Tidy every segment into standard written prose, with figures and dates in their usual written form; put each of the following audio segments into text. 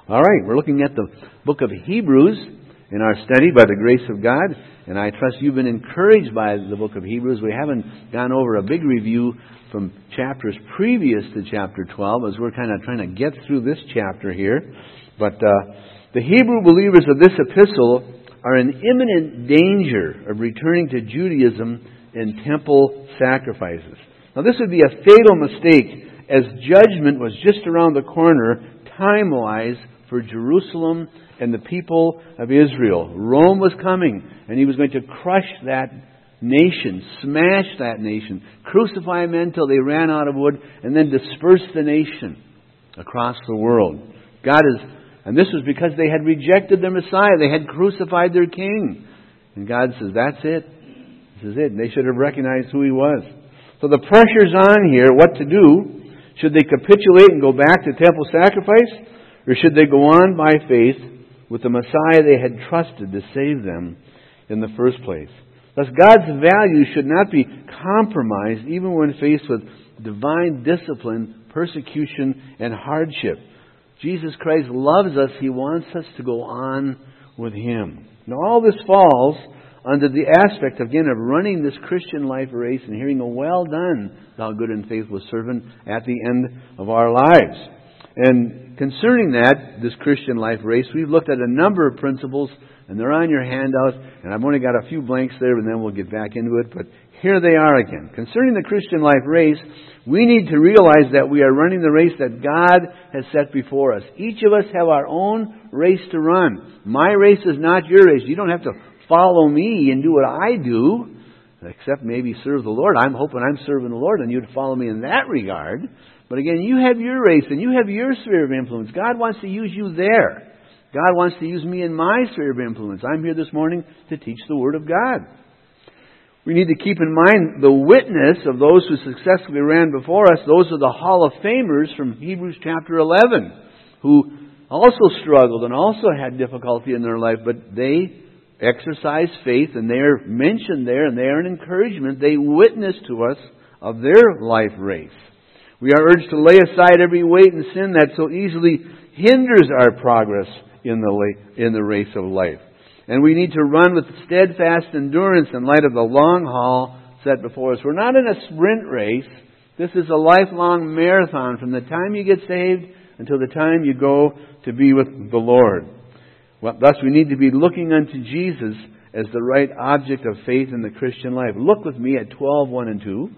All right, we're looking at the book of Hebrews in our study by the grace of God, and I trust you've been encouraged by the book of Hebrews. We haven't gone over a big review from chapters previous to chapter 12 as we're kind of trying to get through this chapter here. But the Hebrew believers of this epistle are in imminent danger of returning to Judaism and temple sacrifices. Now this would be a fatal mistake, as judgment was just around the corner time-wise for Jerusalem and the people of Israel. Rome was coming, and he was going to crush that nation, smash that nation, crucify men till they ran out of wood, and then disperse the nation across the world. And this was because they had rejected their Messiah. They had crucified their king. And God says, that's it. This is it. And they should have recognized who he was. So the pressure's on here, what to do. Should they capitulate and go back to temple sacrifice? Or should they go on by faith with the Messiah they had trusted to save them in the first place? Thus, God's values should not be compromised even when faced with divine discipline, persecution, and hardship. Jesus Christ loves us. He wants us to go on with Him. Now, all this falls under the aspect, again, of running this Christian life race and hearing a well done, thou good and faithful servant, at the end of our lives. And concerning that, this Christian life race, we've looked at a number of principles, and they're on your handout, and I've only got a few blanks there, and then we'll get back into it, but here they are again. Concerning the Christian life race, we need to realize that we are running the race that God has set before us. Each of us have our own race to run. My race is not your race. You don't have to follow me and do what I do, except maybe serve the Lord. I'm hoping I'm serving the Lord, and you'd follow me in that regard. But again, you have your race, and you have your sphere of influence. God wants to use you there. God wants to use me in my sphere of influence. I'm here this morning to teach the Word of God. We need to keep in mind the witness of those who successfully ran before us. Those are the Hall of Famers from Hebrews chapter 11, who also struggled and also had difficulty in their life, but they exercised faith, and they are mentioned there, and they are an encouragement. They witness to us of their life race. We are urged to lay aside every weight and sin that so easily hinders our progress in the race of life. And we need to run with steadfast endurance in light of the long haul set before us. We're not in a sprint race. This is a lifelong marathon from the time you get saved until the time you go to be with the Lord. Thus, we need to be looking unto Jesus as the right object of faith in the Christian life. Look with me at 12:1 and 2.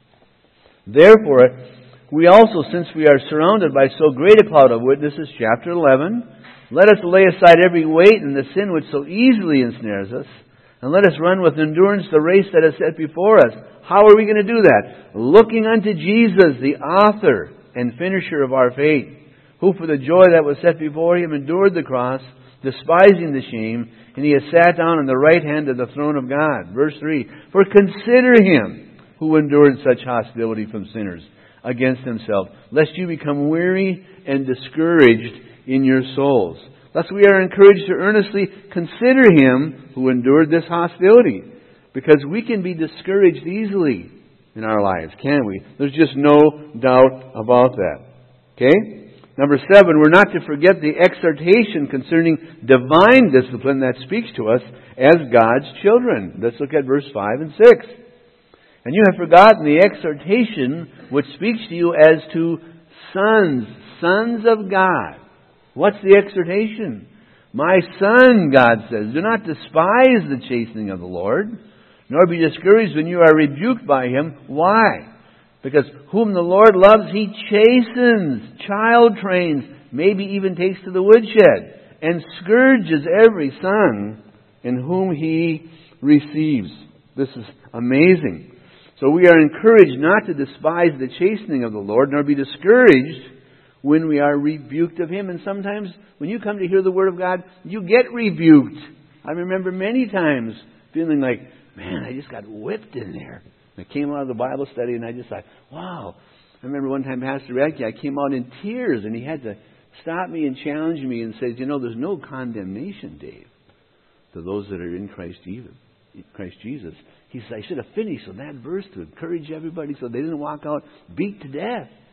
Therefore, we also, since we are surrounded by so great a cloud of witnesses, chapter 11, let us lay aside every weight and the sin which so easily ensnares us, and let us run with endurance the race that is set before us. How are we going to do that? Looking unto Jesus, the author and finisher of our faith, who for the joy that was set before Him endured the cross, despising the shame, and He has sat down on the right hand of the throne of God. Verse 3, for consider Him who endured such hostility from sinners against Himself, lest you become weary and discouraged in your souls. Thus we are encouraged to earnestly consider Him who endured this hostility, because we can be discouraged easily in our lives, can't we? There's just no doubt about that. Okay? Number 7, we're not to forget the exhortation concerning divine discipline that speaks to us as God's children. Let's look at verse 5 and 6. And you have forgotten the exhortation which speaks to you as to sons of God. What's the exhortation? My son, God says, do not despise the chastening of the Lord, nor be discouraged when you are rebuked by Him. Why? Because whom the Lord loves, He chastens, child trains, maybe even takes to the woodshed, and scourges every son in whom He receives. This is amazing. So we are encouraged not to despise the chastening of the Lord, nor be discouraged when we are rebuked of Him. And sometimes when you come to hear the Word of God, you get rebuked. I remember many times feeling like, man, I just got whipped in there. I came out of the Bible study and I just thought, wow. I remember one time Pastor Radke, I came out in tears, and he had to stop me and challenge me and say, there's no condemnation, Dave, to those that are in Christ Jesus. He said, I should have finished on that verse to encourage everybody so they didn't walk out beat to death.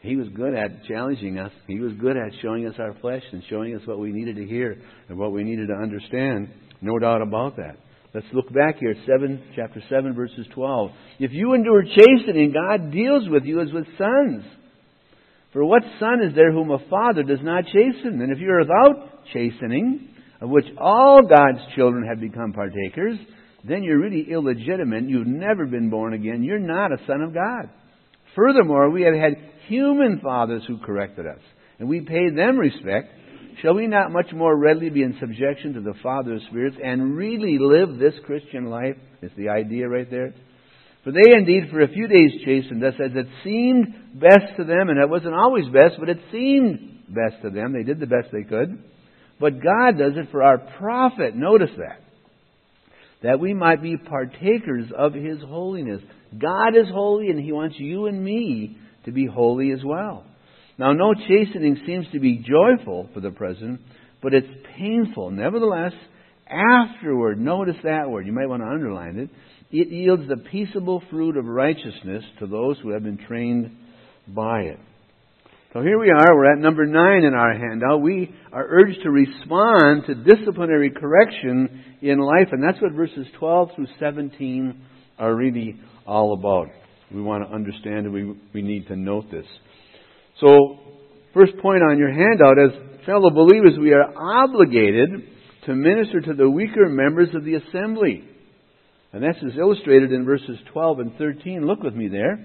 He was good at challenging us. He was good at showing us our flesh and showing us what we needed to hear and what we needed to understand. No doubt about that. Let's look back here at chapter 7, verses 12. If you endure chastening, God deals with you as with sons. For what son is there whom a father does not chasten? And if you are without chastening, of which all God's children have become partakers, then you're really illegitimate. You've never been born again. You're not a son of God. Furthermore, we have had human fathers who corrected us, and we pay them respect. Shall we not much more readily be in subjection to the Father of spirits and really live this Christian life? Is the idea right there. For they indeed for a few days chastened us as it seemed best to them, and it wasn't always best, but it seemed best to them. They did the best they could. But God does it for our profit. Notice that we might be partakers of His holiness. God is holy, and He wants you and me to be holy as well. Now, no chastening seems to be joyful for the present, but it's painful. Nevertheless, afterward, notice that word. You might want to underline it. It yields the peaceable fruit of righteousness to those who have been trained by it. So here we are. We're at number 9 in our handout. We are urged to respond to disciplinary correction in life, and that's what verses 12 through 17 are really all about. We want to understand and we need to note this. So, first point on your handout, as fellow believers, we are obligated to minister to the weaker members of the assembly. And this is illustrated in verses 12 and 13. Look with me there.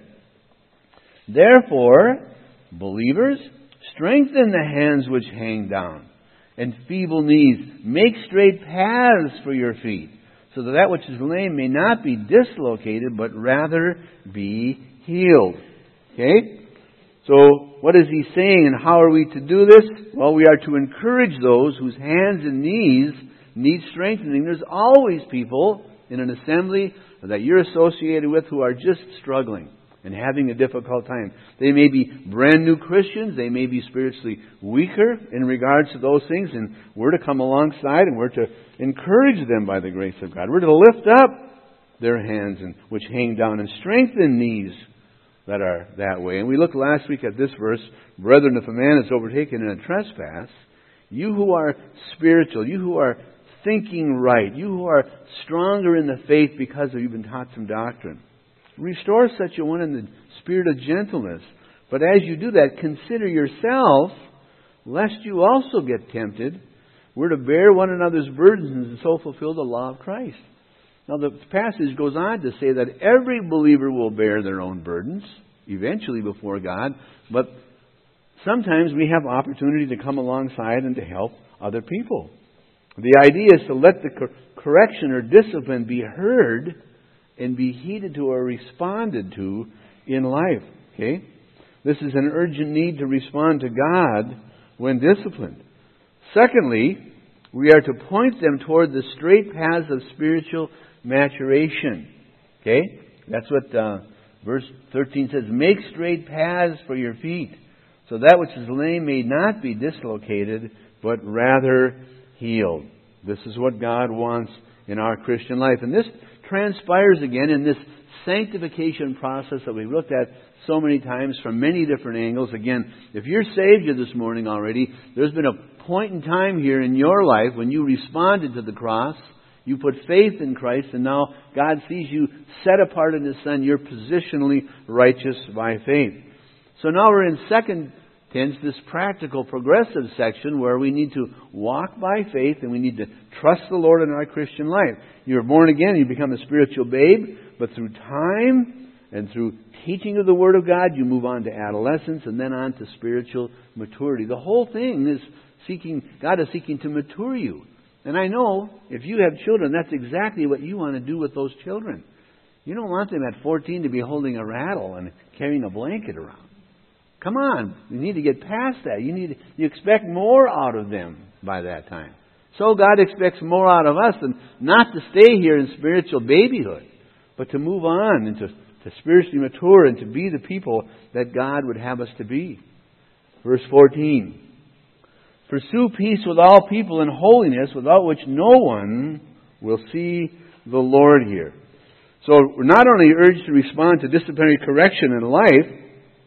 Therefore, believers, strengthen the hands which hang down, and feeble knees. Make straight paths for your feet, so that which is lame may not be dislocated, but rather be healed. Okay? So, what is he saying, and how are we to do this? Well, we are to encourage those whose hands and knees need strengthening. There's always people in an assembly that you're associated with who are just struggling and having a difficult time. They may be brand new Christians. They may be spiritually weaker in regards to those things, and we're to come alongside and we're to encourage them by the grace of God. We're to lift up their hands and which hang down and strengthen knees that are that way. And we looked last week at this verse, brethren, if a man is overtaken in a trespass, you who are spiritual, you who are thinking right, you who are stronger in the faith because you've been taught some doctrine, restore such a one in the spirit of gentleness. But as you do that, consider yourself, lest you also get tempted. We're to bear one another's burdens and so fulfill the law of Christ. Now the passage goes on to say that every believer will bear their own burdens, eventually before God, but sometimes we have opportunity to come alongside and to help other people. The idea is to let the correction or discipline be heard and be heeded to or responded to in life. Okay? This is an urgent need to respond to God when disciplined. Secondly, we are to point them toward the straight paths of spiritual maturation. Okay? That's what verse 13 says. Make straight paths for your feet, so that which is lame may not be dislocated, but rather healed. This is what God wants in our Christian life. And this transpires again in this sanctification process that we've looked at so many times from many different angles. Again, if you're saved here this morning already, there's been a point in time here in your life when you responded to the cross, you put faith in Christ, and now God sees you set apart in His Son. You're positionally righteous by faith. So now we're in second tense, this practical, progressive section where we need to walk by faith and we need to trust the Lord in our Christian life. You're born again, you become a spiritual babe, but through time and through teaching of the Word of God, you move on to adolescence and then on to spiritual maturity. The whole thing is God is seeking to mature you. And I know if you have children, that's exactly what you want to do with those children. You don't want them at 14 to be holding a rattle and carrying a blanket around. Come on, you need to get past that. You expect more out of them by that time. So God expects more out of us than not to stay here in spiritual babyhood, but to move on and to spiritually mature and to be the people that God would have us to be. Verse 14. Pursue peace with all people and holiness, without which no one will see the Lord here. So we're not only urged to respond to disciplinary correction in life,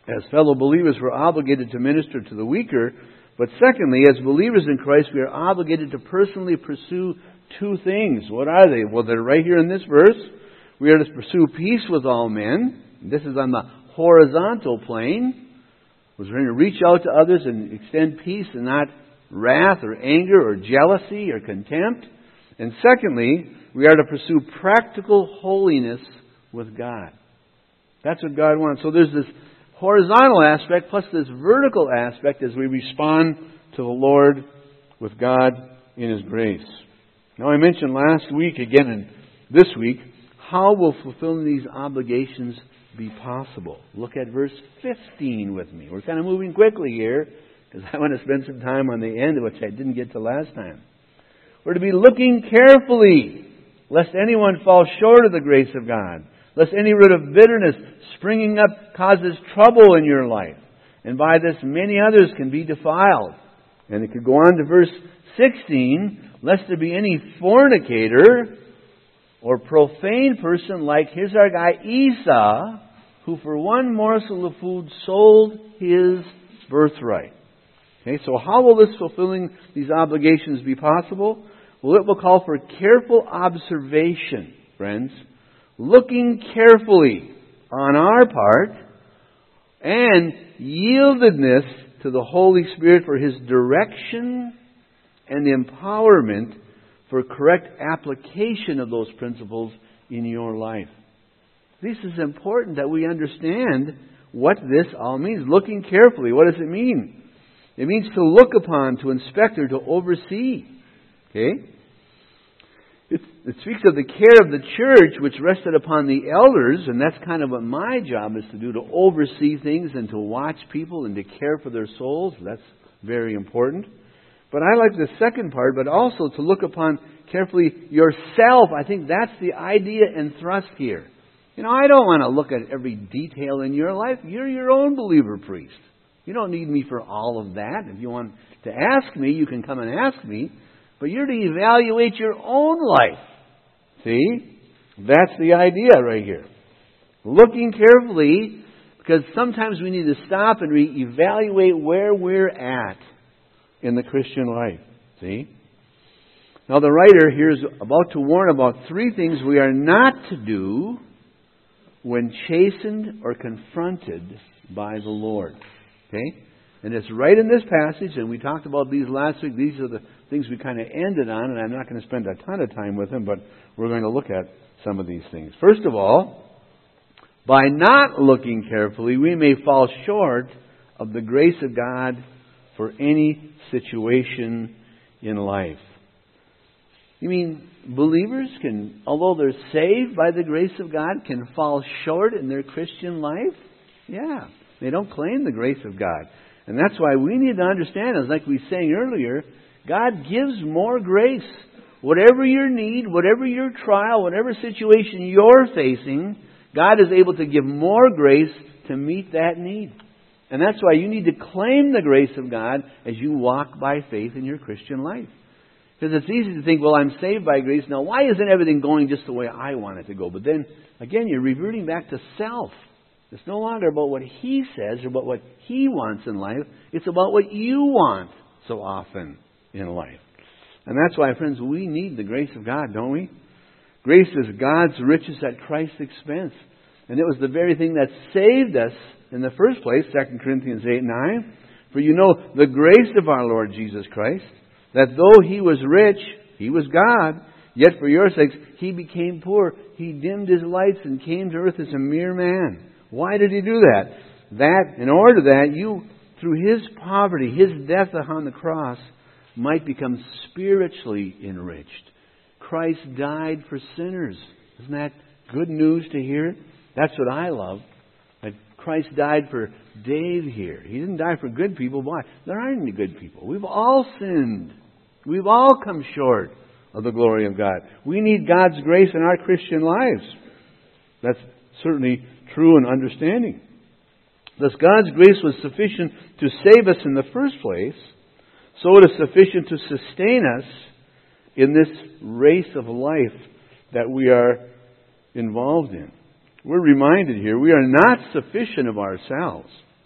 As fellow believers, we're obligated to minister to the weaker. But secondly, as believers in Christ, we are obligated to personally pursue two things. What are they? Well, they're right here in this verse. We are to pursue peace with all men. This is on the horizontal plane. We're going to reach out to others and extend peace and not wrath or anger or jealousy or contempt. And secondly, we are to pursue practical holiness with God. That's what God wants. So there's this horizontal aspect plus this vertical aspect as we respond to the Lord with God in His grace. Now I mentioned last week, again and this week, how will fulfilling these obligations be possible? Look at verse 15 with me. We're kind of moving quickly here because I want to spend some time on the end, which I didn't get to last time. We're to be looking carefully lest anyone fall short of the grace of God, lest any root of bitterness springing up causes trouble in your life, and by this many others can be defiled. And it could go on to verse 16, lest there be any fornicator or profane person like, here's our guy Esau, who for one morsel of food sold his birthright. Okay, so how will this fulfilling these obligations be possible? Well, it will call for careful observation, friends. Looking carefully on our part and yieldedness to the Holy Spirit for His direction and empowerment for correct application of those principles in your life. This is important that we understand what this all means. Looking carefully, what does it mean? It means to look upon, to inspect, or to oversee. Okay? It speaks of the care of the church which rested upon the elders, and that's kind of what my job is to do, to oversee things and to watch people and to care for their souls. That's very important. But I like the second part, but also to look upon carefully yourself. I think that's the idea and thrust here. You know, I don't want to look at every detail in your life. You're your own believer priest. You don't need me for all of that. If you want to ask me, you can come and ask me. But you're to evaluate your own life. See? That's the idea right here. Looking carefully, because sometimes we need to stop and reevaluate where we're at in the Christian life. See? Now the writer here is about to warn about three things we are not to do when chastened or confronted by the Lord. Okay? And it's right in this passage, and we talked about these last week. These are the things we kind of ended on, and I'm not going to spend a ton of time with them, but we're going to look at some of these things. First of all, by not looking carefully, we may fall short of the grace of God for any situation in life. You mean believers can, although they're saved by the grace of God, can fall short in their Christian life? Yeah. They don't claim the grace of God. And that's why we need to understand, as like we were saying earlier, God gives more grace. Whatever your need, whatever your trial, whatever situation you're facing, God is able to give more grace to meet that need. And that's why you need to claim the grace of God as you walk by faith in your Christian life. Because it's easy to think, well, I'm saved by grace. Now, why isn't everything going just the way I want it to go? But then, again, you're reverting back to self. It's no longer about what He says or about what He wants in life. It's about what you want so often in life. And that's why, friends, we need the grace of God, don't we? Grace is God's riches at Christ's expense. And it was the very thing that saved us in the first place, 2 Corinthians 8:9. For you know the grace of our Lord Jesus Christ, that though He was rich, He was God, yet for your sakes He became poor. He dimmed His lights and came to earth as a mere man. Why did He do that? That, in order that you, through His poverty, His death on the cross, might become spiritually enriched. Christ died for sinners. Isn't that good news to hear? That's what I love. That Christ died for Dave here. He didn't die for good people. Why? There aren't any good people. We've all sinned. We've all come short of the glory of God. We need God's grace in our Christian lives. That's certainly true and understanding. Thus, God's grace was sufficient to save us in the first place, so it is sufficient to sustain us in this race of life that we are involved in. We're reminded here we are not sufficient of ourselves.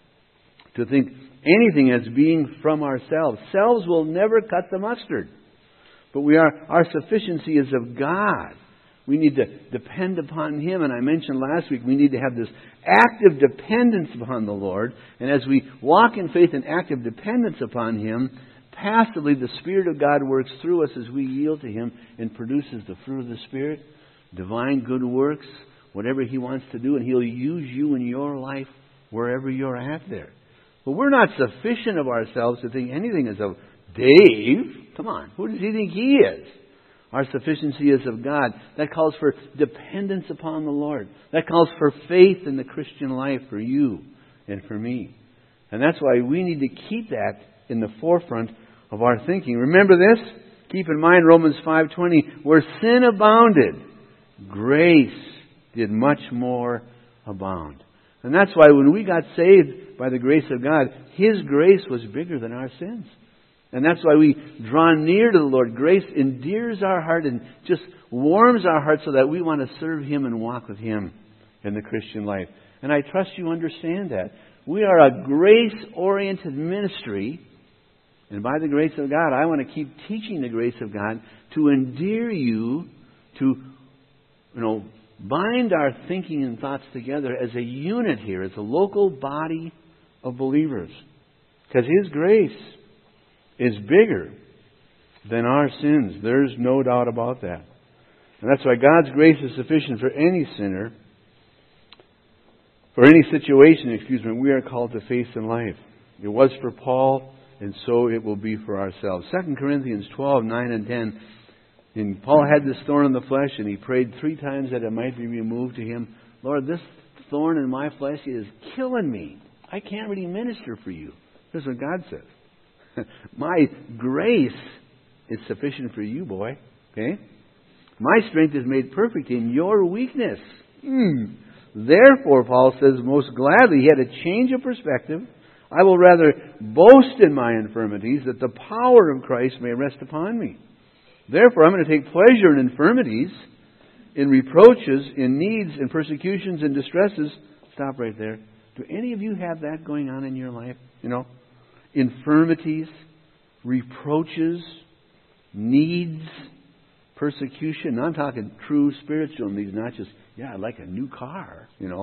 to think anything as being from ourselves. Selves will never cut the mustard. But our sufficiency is of God. We need to depend upon Him. And I mentioned last week, we need to have this active dependence upon the Lord. And as we walk in faith and active dependence upon Him, passively the Spirit of God works through us as we yield to Him and produces the fruit of the Spirit, divine good works, whatever He wants to do. And He'll use you in your life wherever you're at there. But we're not sufficient of ourselves to think anything is of Dave. Come on, who does he think he is? Our sufficiency is of God. That calls for dependence upon the Lord. That calls for faith in the Christian life for you and for me. And that's why we need to keep that in the forefront of our thinking. Remember this? Keep in mind Romans 5:20, where sin abounded, grace did much more abound. And that's why when we got saved by the grace of God, His grace was bigger than our sins. And that's why we draw near to the Lord. Grace endears our heart and just warms our heart so that we want to serve Him and walk with Him in the Christian life. And I trust you understand that. We are a grace-oriented ministry. And by the grace of God, I want to keep teaching the grace of God to endear you, to bind our thinking and thoughts together as a unit here, as a local body of believers. Because His grace is bigger than our sins. There's no doubt about that. And that's why God's grace is sufficient for any sinner, for any situation, we are called to face in life. It was for Paul, and so it will be for ourselves. 2 Corinthians 12:9 and 10. And Paul had this thorn in the flesh, and he prayed 3 times that it might be removed to him. Lord, this thorn in my flesh is killing me. I can't really minister for you. This is what God says. My grace is sufficient for you, boy. Okay? My strength is made perfect in your weakness. Therefore, Paul says, most gladly, he had a change of perspective. I will rather boast in my infirmities, that the power of Christ may rest upon me. Therefore, I'm going to take pleasure in infirmities, in reproaches, in needs, in persecutions, in distresses. Stop right there. Do any of you have that going on in your life? Infirmities, reproaches, needs, persecution. Now I'm talking true spiritual needs, not just, I'd like a new car,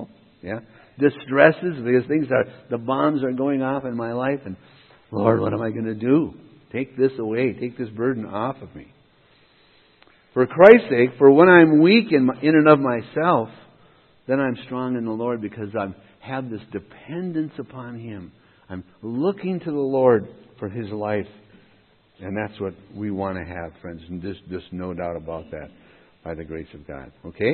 Distresses, because the bombs are going off in my life, and Lord, what am I going to do? Take this away. Take this burden off of me. For Christ's sake, for when I'm weak in and of myself, then I'm strong in the Lord, because I have this dependence upon Him. I'm looking to the Lord for His life. And that's what we want to have, friends. And there's no doubt about that by the grace of God. Okay?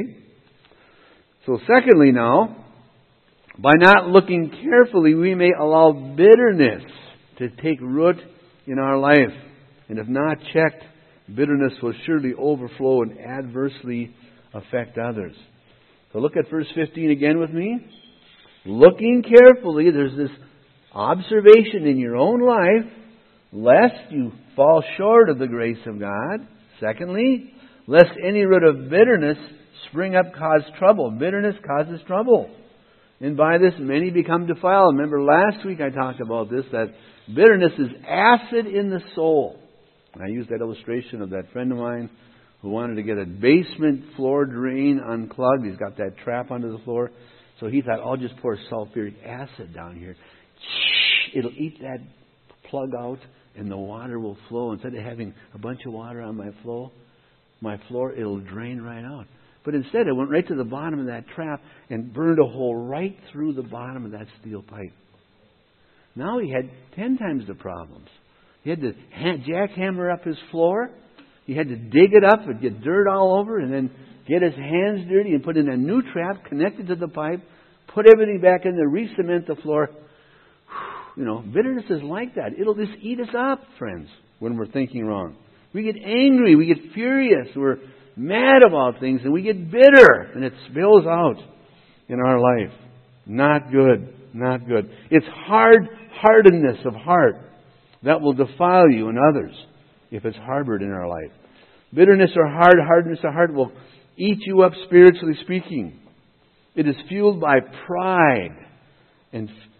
So secondly now, by not looking carefully, we may allow bitterness to take root in our life. And if not checked, bitterness will surely overflow and adversely affect others. So look at verse 15 again with me. Looking carefully, there's this observation in your own life, lest you fall short of the grace of God. Secondly, lest any root of bitterness spring up, cause trouble. Bitterness causes trouble. And by this many become defiled. Remember last week I talked about this, that bitterness is acid in the soul. And I used that illustration of that friend of mine who wanted to get a basement floor drain unplugged. He's got that trap under the floor. So he thought, I'll just pour sulfuric acid down here. It'll eat that plug out and the water will flow. Instead of having a bunch of water on my floor, it'll drain right out. But instead it went right to the bottom of that trap and burned a hole right through the bottom of that steel pipe. Now he had 10 times the problems. He had to jackhammer up his floor. He had to dig it up and get dirt all over and then get his hands dirty and put in a new trap connected to the pipe, put everything back in there, re-cement the floor. Bitterness is like that. It'll just eat us up, friends, when we're thinking wrong. We get angry, we get furious, we're mad about things, and we get bitter, and it spills out in our life. Not good, not good. It's hardness of heart that will defile you and others if it's harbored in our life. Bitterness or hardness of heart will eat you up spiritually speaking. It is fueled by pride and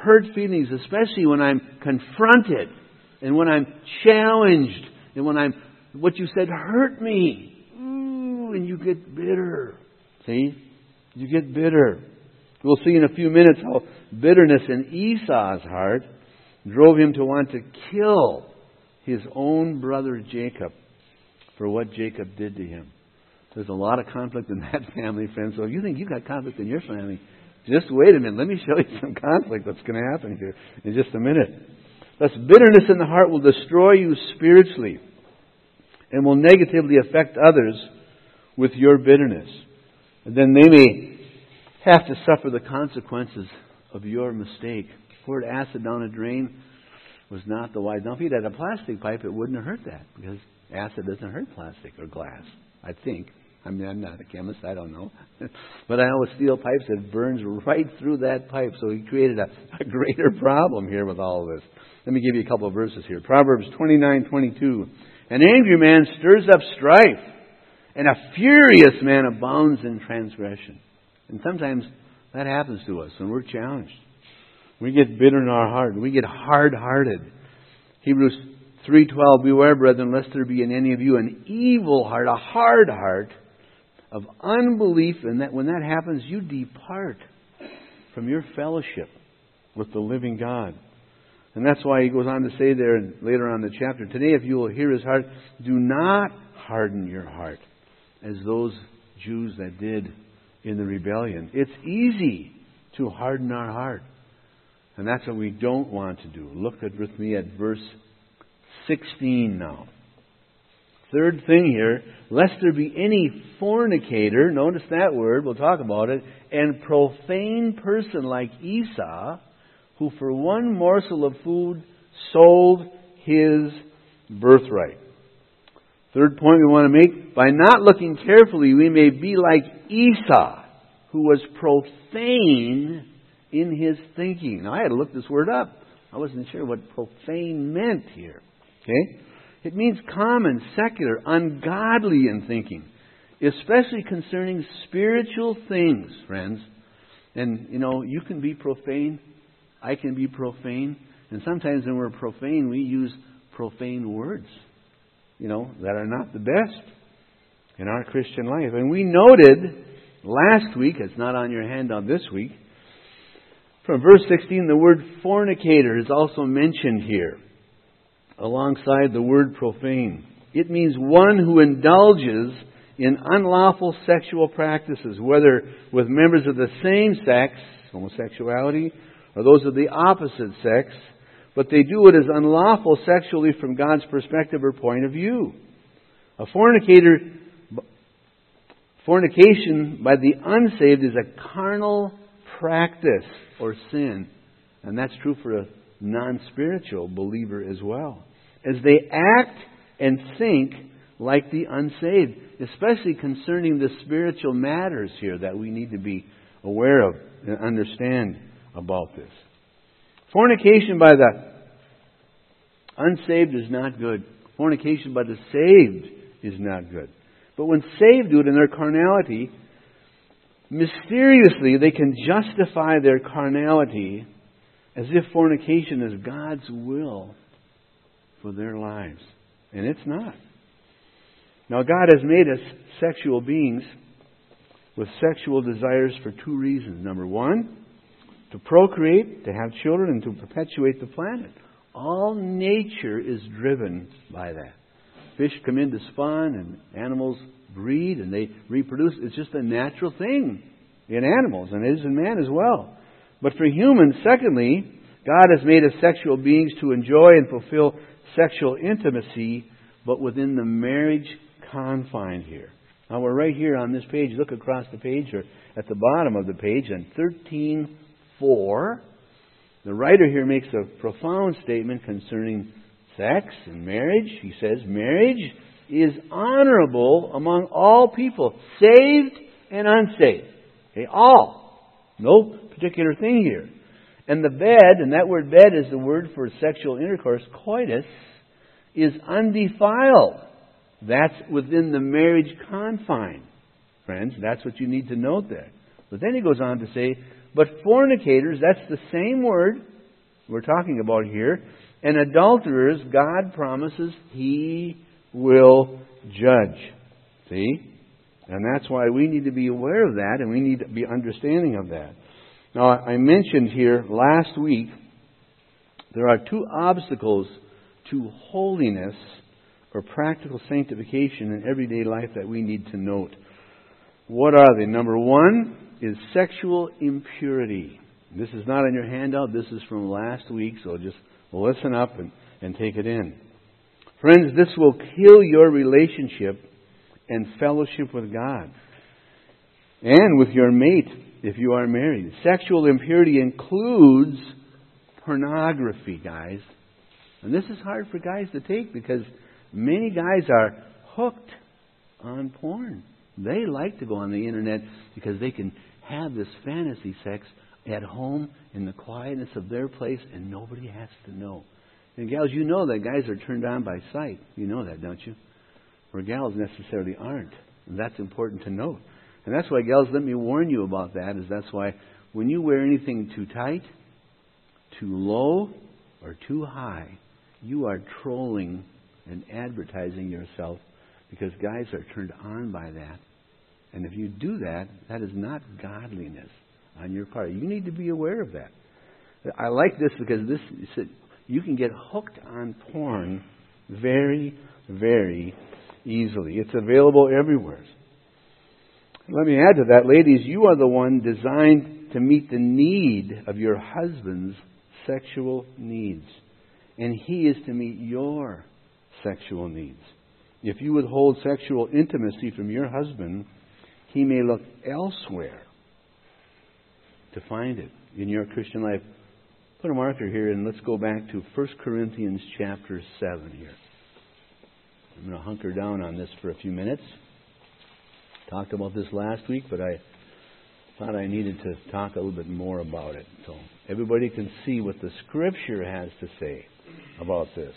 hurt feelings, especially when I'm confronted and when I'm challenged and when what you said hurt me. Ooh, and you get bitter. See? You get bitter. We'll see in a few minutes how bitterness in Esau's heart drove him to want to kill his own brother Jacob for what Jacob did to him. There's a lot of conflict in that family, friends. So if you think you've got conflict in your family, just wait a minute. Let me show you some conflict that's going to happen here in just a minute. Thus, bitterness in the heart will destroy you spiritually and will negatively affect others with your bitterness. And then they may have to suffer the consequences of your mistake. Poured acid down a drain was not the wise. Now, if you'd had a plastic pipe, it wouldn't have hurt that, because acid doesn't hurt plastic or glass, I think. I mean, I'm not a chemist, I don't know. But I know with steel pipes, it burns right through that pipe. So he created a greater problem here with all of this. Let me give you a couple of verses here. Proverbs 29:22. An angry man stirs up strife, and a furious man abounds in transgression. And sometimes that happens to us when we're challenged. We get bitter in our heart. We get hard-hearted. Hebrews 3:12. Beware, brethren, lest there be in any of you an evil heart, a hard heart of unbelief. And that when that happens, you depart from your fellowship with the living God. And that's why he goes on to say there later on in the chapter, today if you will hear his heart, do not harden your heart as those Jews that did in the rebellion. It's easy to harden our heart. And that's what we don't want to do. Look with me at verse 16 now. Third thing here, lest there be any fornicator, notice that word, we'll talk about it, and profane person like Esau, who for one morsel of food sold his birthright. Third point we want to make, by not looking carefully, we may be like Esau, who was profane in his thinking. Now, I had to look this word up. I wasn't sure what profane meant here. Okay? It means common, secular, ungodly in thinking, especially concerning spiritual things, friends. And, you can be profane. I can be profane. And sometimes when we're profane, we use profane words, that are not the best in our Christian life. And we noted last week, it's not on your handout this week, from verse 16, the word fornicator is also mentioned here, alongside the word profane. It means one who indulges in unlawful sexual practices, whether with members of the same sex, homosexuality, or those of the opposite sex, but they do it as unlawful sexually from God's perspective or point of view. A fornication by the unsaved is a carnal practice or sin. And that's true for a non-spiritual believer as well. As they act and think like the unsaved, especially concerning the spiritual matters here that we need to be aware of and understand about this. Fornication by the unsaved is not good. Fornication by the saved is not good. But when saved do it in their carnality, mysteriously they can justify their carnality as if fornication is God's will for their lives. And it's not. Now, God has made us sexual beings with sexual desires for two reasons. Number one, to procreate, to have children, and to perpetuate the planet. All nature is driven by that. Fish come in to spawn, and animals breed, and they reproduce. It's just a natural thing in animals, and it is in man as well. But for humans, secondly, God has made us sexual beings to enjoy and fulfill sexual intimacy, but within the marriage confine here. Now we're right here on this page. Look across the page, or at the bottom of the page, on 13:4. The writer here makes a profound statement concerning sex and marriage. He says, marriage is honorable among all people, saved and unsaved. Okay, all. No particular thing here. And the bed, and that word bed is the word for sexual intercourse, coitus, is undefiled. That's within the marriage confine. Friends, that's what you need to note there. But then he goes on to say, but fornicators, that's the same word, we're talking about here. And adulterers, God promises He will judge. See? And that's why we need to be aware of that, and we need to be understanding of that. Now, I mentioned here last week, there are two obstacles to holiness or practical sanctification in everyday life that we need to note. What are they? Number one is sexual impurity. This is not on your handout. This is from last week, so just listen up and take it in. Friends, this will kill your relationship and fellowship with God and with your mate if you are married. Sexual impurity includes pornography, guys. And this is hard for guys to take because many guys are hooked on porn. They like to go on the internet because they can have this fantasy sex at home in the quietness of their place and nobody has to know. And gals, you know that guys are turned on by sight. You know that, don't you? Where gals necessarily aren't. And that's important to note. And that's why, gals, let me warn you about that, is that's why when you wear anything too tight, too low, or too high, you are trolling and advertising yourself because guys are turned on by that. And if you do that, that is not godliness on your part. You need to be aware of that. I like this because you can get hooked on porn very, very easily. It's available everywhere. Let me add to that, ladies, you are the one designed to meet the need of your husband's sexual needs. And he is to meet your sexual needs. If you withhold sexual intimacy from your husband, he may look elsewhere to find it in your Christian life. Put a marker here and let's go back to 1 Corinthians chapter 7 here. I'm going to hunker down on this for a few minutes. Talked about this last week, but I thought I needed to talk a little bit more about it so everybody can see what the Scripture has to say about this.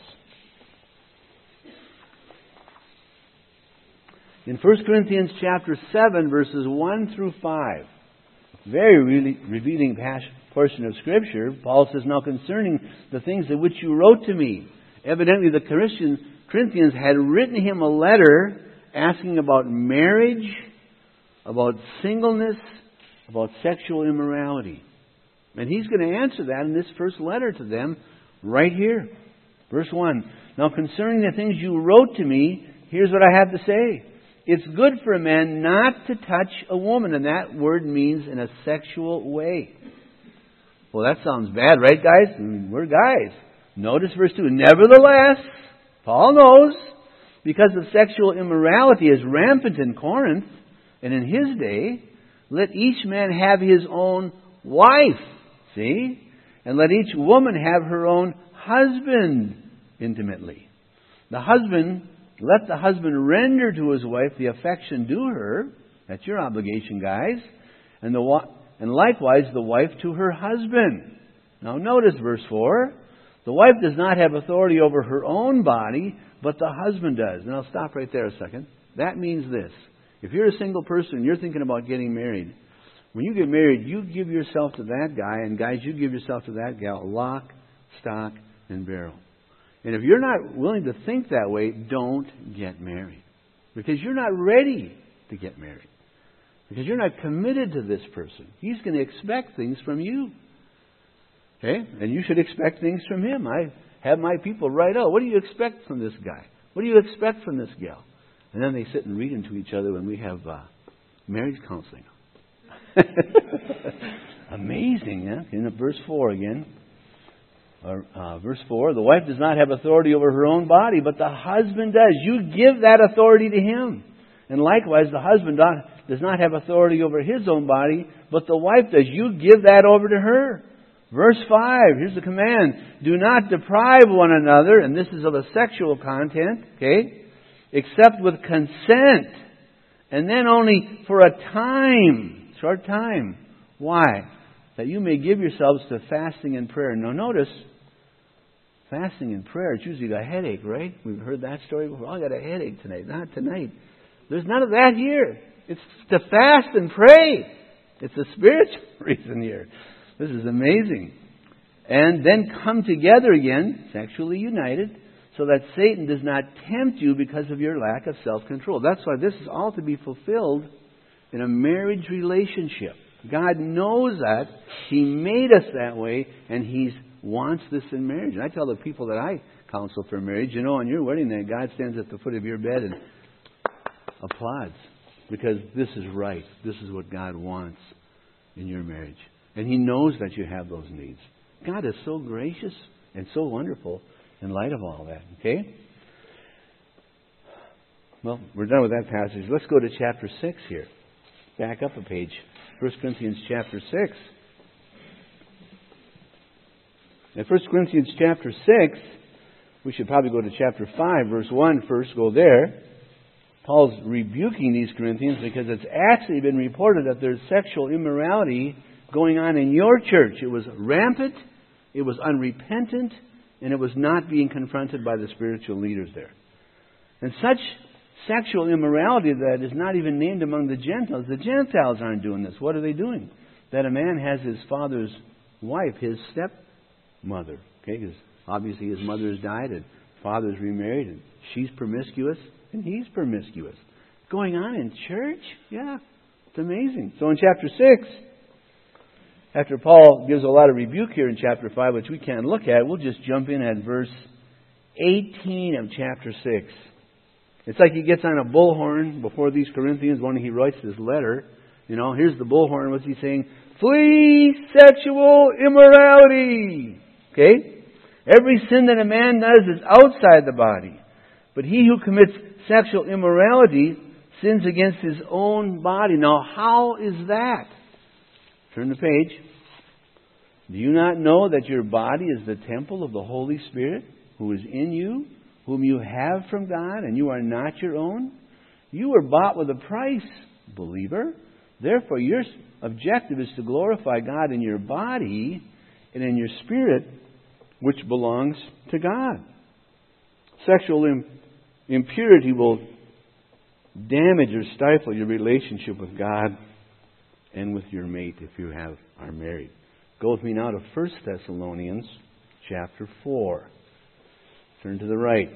In 1 Corinthians chapter 7, verses 1 through 5, very revealing portion of Scripture, Paul says, "Now concerning the things of which you wrote to me," evidently the Corinthians had written him a letter asking about marriage, about singleness, about sexual immorality. And he's going to answer that in this first letter to them right here. Verse 1, "Now concerning the things you wrote to me, here's what I have to say. It's good for a man not to touch a woman." And that word means in a sexual way. Well, that sounds bad, right, guys? I mean, we're guys. Notice verse 2. "Nevertheless," Paul knows, "because of sexual immorality is rampant in Corinth, and in his day, let each man have his own wife." See? "And let each woman have her own husband intimately. Let the husband render to his wife the affection due her." That's your obligation, guys. "And likewise the wife to her husband." Now notice verse 4. "The wife does not have authority over her own body, but the husband does." And I'll stop right there a second. That means this. If you're a single person and you're thinking about getting married, when you get married, you give yourself to that guy, and guys, you give yourself to that gal, lock, stock, and barrel. And if you're not willing to think that way, don't get married. Because you're not ready to get married. Because you're not committed to this person. He's going to expect things from you. Okay? And you should expect things from him. I have my people write out, what do you expect from this guy? What do you expect from this gal? And then they sit and read them to each other when we have marriage counseling. Amazing, huh? In verse 4 again. Verse 4, "The wife does not have authority over her own body, but the husband does." You give that authority to him. "And likewise, the husband does not have authority over his own body, but the wife does." You give that over to her. Verse 5, here's the command. "Do not deprive one another," and this is of a sexual content, okay, "except with consent, and then only for a time," short time. Why? "That you may give yourselves to fasting and prayer." Now notice, fasting and prayer, it's usually a headache, right? We've heard that story before. "I got a headache tonight." Not tonight. There's none of that here. It's to fast and pray. It's a spiritual reason here. This is amazing. and then come together again, sexually united, so that Satan does not tempt you because of your lack of self-control. That's why this is all to be fulfilled in a marriage relationship. God knows that. He made us that way, and He wants this in marriage. And I tell the people that I counsel for marriage, you know, on your wedding day, God stands at the foot of your bed and applauds. Because this is right. This is what God wants in your marriage. And He knows that you have those needs. God is so gracious and so wonderful in light of all that. Okay? Well, we're done with that passage. Let's go to chapter 6 here. Back up a page. 1 Corinthians chapter 6. In 1 Corinthians chapter 6, we should probably go to chapter 5, verse 1 first. Go there. Paul's rebuking these Corinthians because it's actually been reported that there's sexual immorality going on in your church. It was rampant, it was unrepentant, and it was not being confronted by the spiritual leaders there. And such sexual immorality that is not even named among the Gentiles. The Gentiles aren't doing this. What are they doing? That a man has his father's wife, his stepmother. Okay, because obviously his mother has died and father's remarried and she's promiscuous and he's promiscuous. Going on in church? Yeah, it's amazing. So in chapter 6, after Paul gives a lot of rebuke here in chapter 5, which we can't look at, we'll just jump in at verse 18 of chapter 6. It's like he gets on a bullhorn before these Corinthians when he writes this letter. You know, here's the bullhorn. What's he saying? Flee sexual immorality. Okay? Every sin that a man does is outside the body. But he who commits sexual immorality sins against his own body. Now, how is that? Turn the page. Do you not know that your body is the temple of the Holy Spirit who is in you, whom you have from God, and you are not your own? You were bought with a price, believer. Therefore, your objective is to glorify God in your body and in your spirit, which belongs to God. Sexual impurity will damage or stifle your relationship with God and with your mate if you are married. Go with me now to 1 Thessalonians chapter 4. Turn to the right.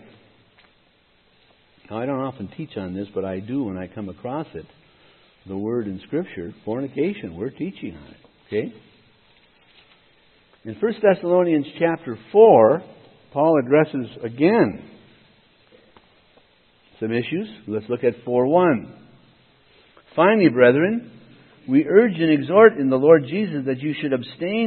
Now, I don't often teach on this, but I do when I come across it. The word in Scripture, fornication, we're teaching on it. Okay? In 1 Thessalonians chapter 4, Paul addresses again some issues. Let's look at 4:1. Finally, brethren, we urge and exhort in the Lord Jesus that you should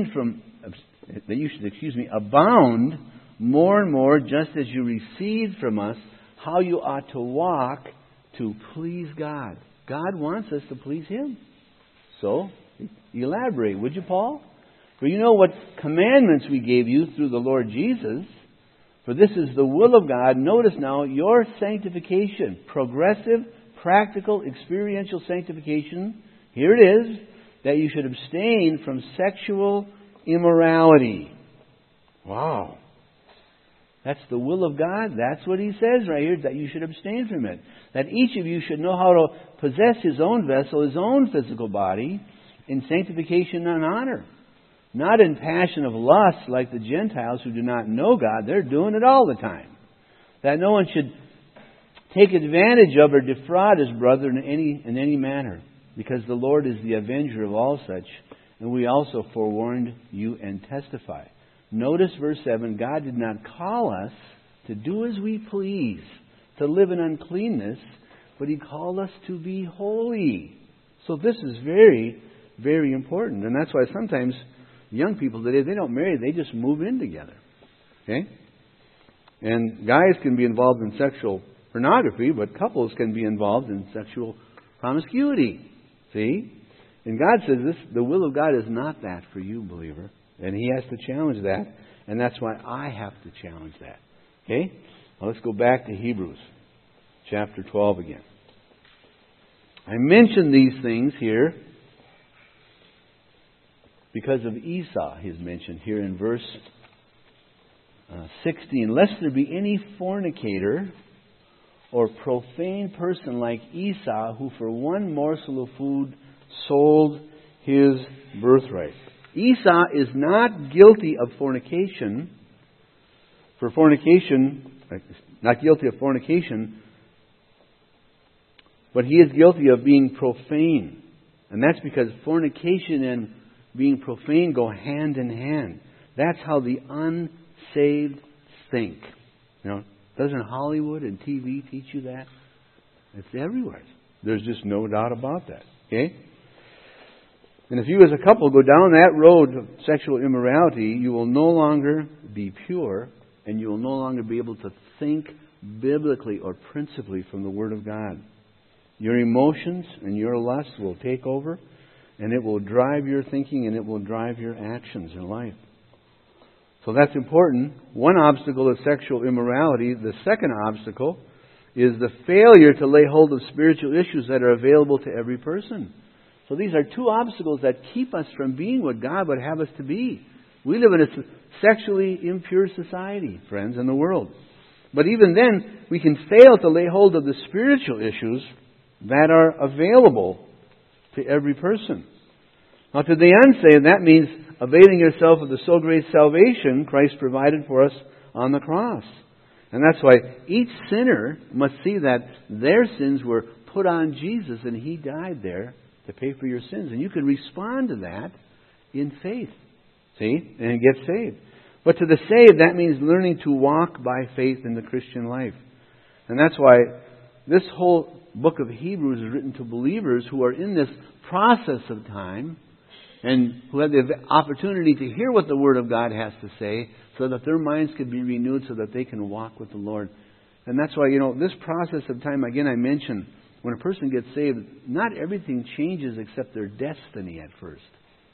abound more and more, just as you received from us how you ought to walk to please God. God wants us to please Him. So, elaborate, would you, Paul? For you know what commandments we gave you through the Lord Jesus. For this is the will of God. Notice now, your sanctification, progressive, practical, experiential sanctification. Here it is, that you should abstain from sexual immorality. Wow. That's the will of God. That's what He says right here, that you should abstain from it. That each of you should know how to possess his own vessel, his own physical body, in sanctification and honor. Not in passion of lust like the Gentiles who do not know God. They're doing it all the time. That no one should take advantage of or defraud his brother in any manner. Because the Lord is the avenger of all such. And we also forewarned you and testify. Notice verse 7, God did not call us to do as we please, to live in uncleanness, but He called us to be holy. So this is very, very important. And that's why sometimes young people today, they don't marry, they just move in together. Okay? And guys can be involved in sexual pornography, but couples can be involved in sexual promiscuity. See? And God says the will of God is not that for you, believer. And He has to challenge that. And that's why I have to challenge that. Okay? Now let's go back to Hebrews chapter 12 again. I mention these things here because of Esau. He's mentioned here in verse 16. Lest there be any fornicator or profane person like Esau, who for one morsel of food sold his birthright. Esau is not guilty of fornication. Not guilty of fornication, but he is guilty of being profane. And that's because fornication and being profane go hand in hand. That's how the unsaved think. Doesn't Hollywood and TV teach you that? It's everywhere. There's just no doubt about that. Okay? And if you as a couple go down that road of sexual immorality, you will no longer be pure, and you will no longer be able to think biblically or principally from the Word of God. Your emotions and your lusts will take over, and it will drive your thinking, and it will drive your actions in life. So that's important. One obstacle is sexual immorality. The second obstacle is the failure to lay hold of spiritual issues that are available to every person. So these are two obstacles that keep us from being what God would have us to be. We live in a sexually impure society, friends, in the world. But even then, we can fail to lay hold of the spiritual issues that are available to every person. Now, to the unsaved, that means availing yourself of the so great salvation Christ provided for us on the cross. And that's why each sinner must see that their sins were put on Jesus and He died there to pay for your sins. And you can respond to that in faith. See? And get saved. But to the saved, that means learning to walk by faith in the Christian life. And that's why this whole book of Hebrews is written to believers who are in this process of time and who have the opportunity to hear what the Word of God has to say so that their minds can be renewed so that they can walk with the Lord. And that's why, this process of time, again, I mentioned, when a person gets saved, not everything changes except their destiny at first.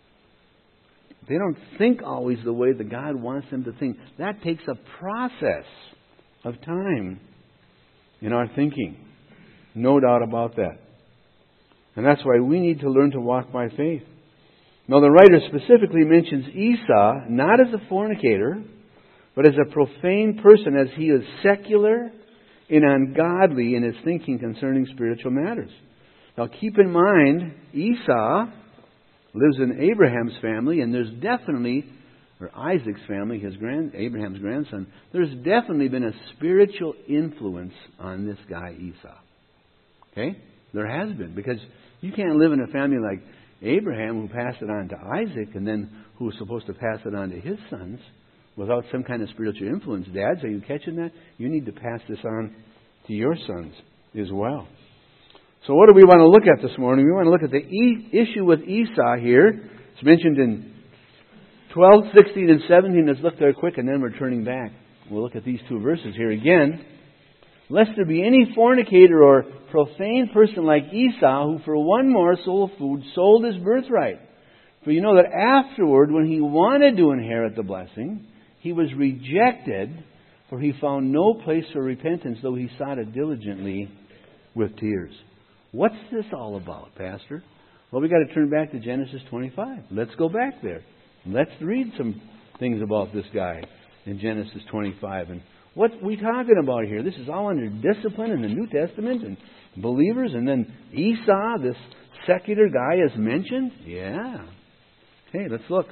They don't think always the way that God wants them to think. That takes a process of time in our thinking. No doubt about that. And that's why we need to learn to walk by faith. Now, the writer specifically mentions Esau not as a fornicator, but as a profane person, as he is secular and ungodly in his thinking concerning spiritual matters. Now, keep in mind, Esau lives in Abraham's family, and there's definitely, or Isaac's family, Abraham's grandson, there's definitely been a spiritual influence on this guy Esau. Okay? There has been, because you can't live in a family like Abraham, who passed it on to Isaac, and then who was supposed to pass it on to his sons, without some kind of spiritual influence. Dads, are you catching that? You need to pass this on to your sons as well. So what do we want to look at this morning? We want to look at the issue with Esau here. It's mentioned in 12, 16, and 17. Let's look there quick, and then we're turning back. We'll look at these two verses here again. Lest there be any fornicator or profane person like Esau, who for one morsel of food sold his birthright. For you know that afterward, when he wanted to inherit the blessing, he was rejected, for he found no place for repentance, though he sought it diligently with tears. What's this all about, Pastor? Well, we've got to turn back to Genesis 25. Let's go back there. Let's read some things about this guy in Genesis 25. And what are we talking about here? This is all under discipline in the New Testament and believers. And then Esau, this secular guy, is mentioned? Yeah. Okay, let's look.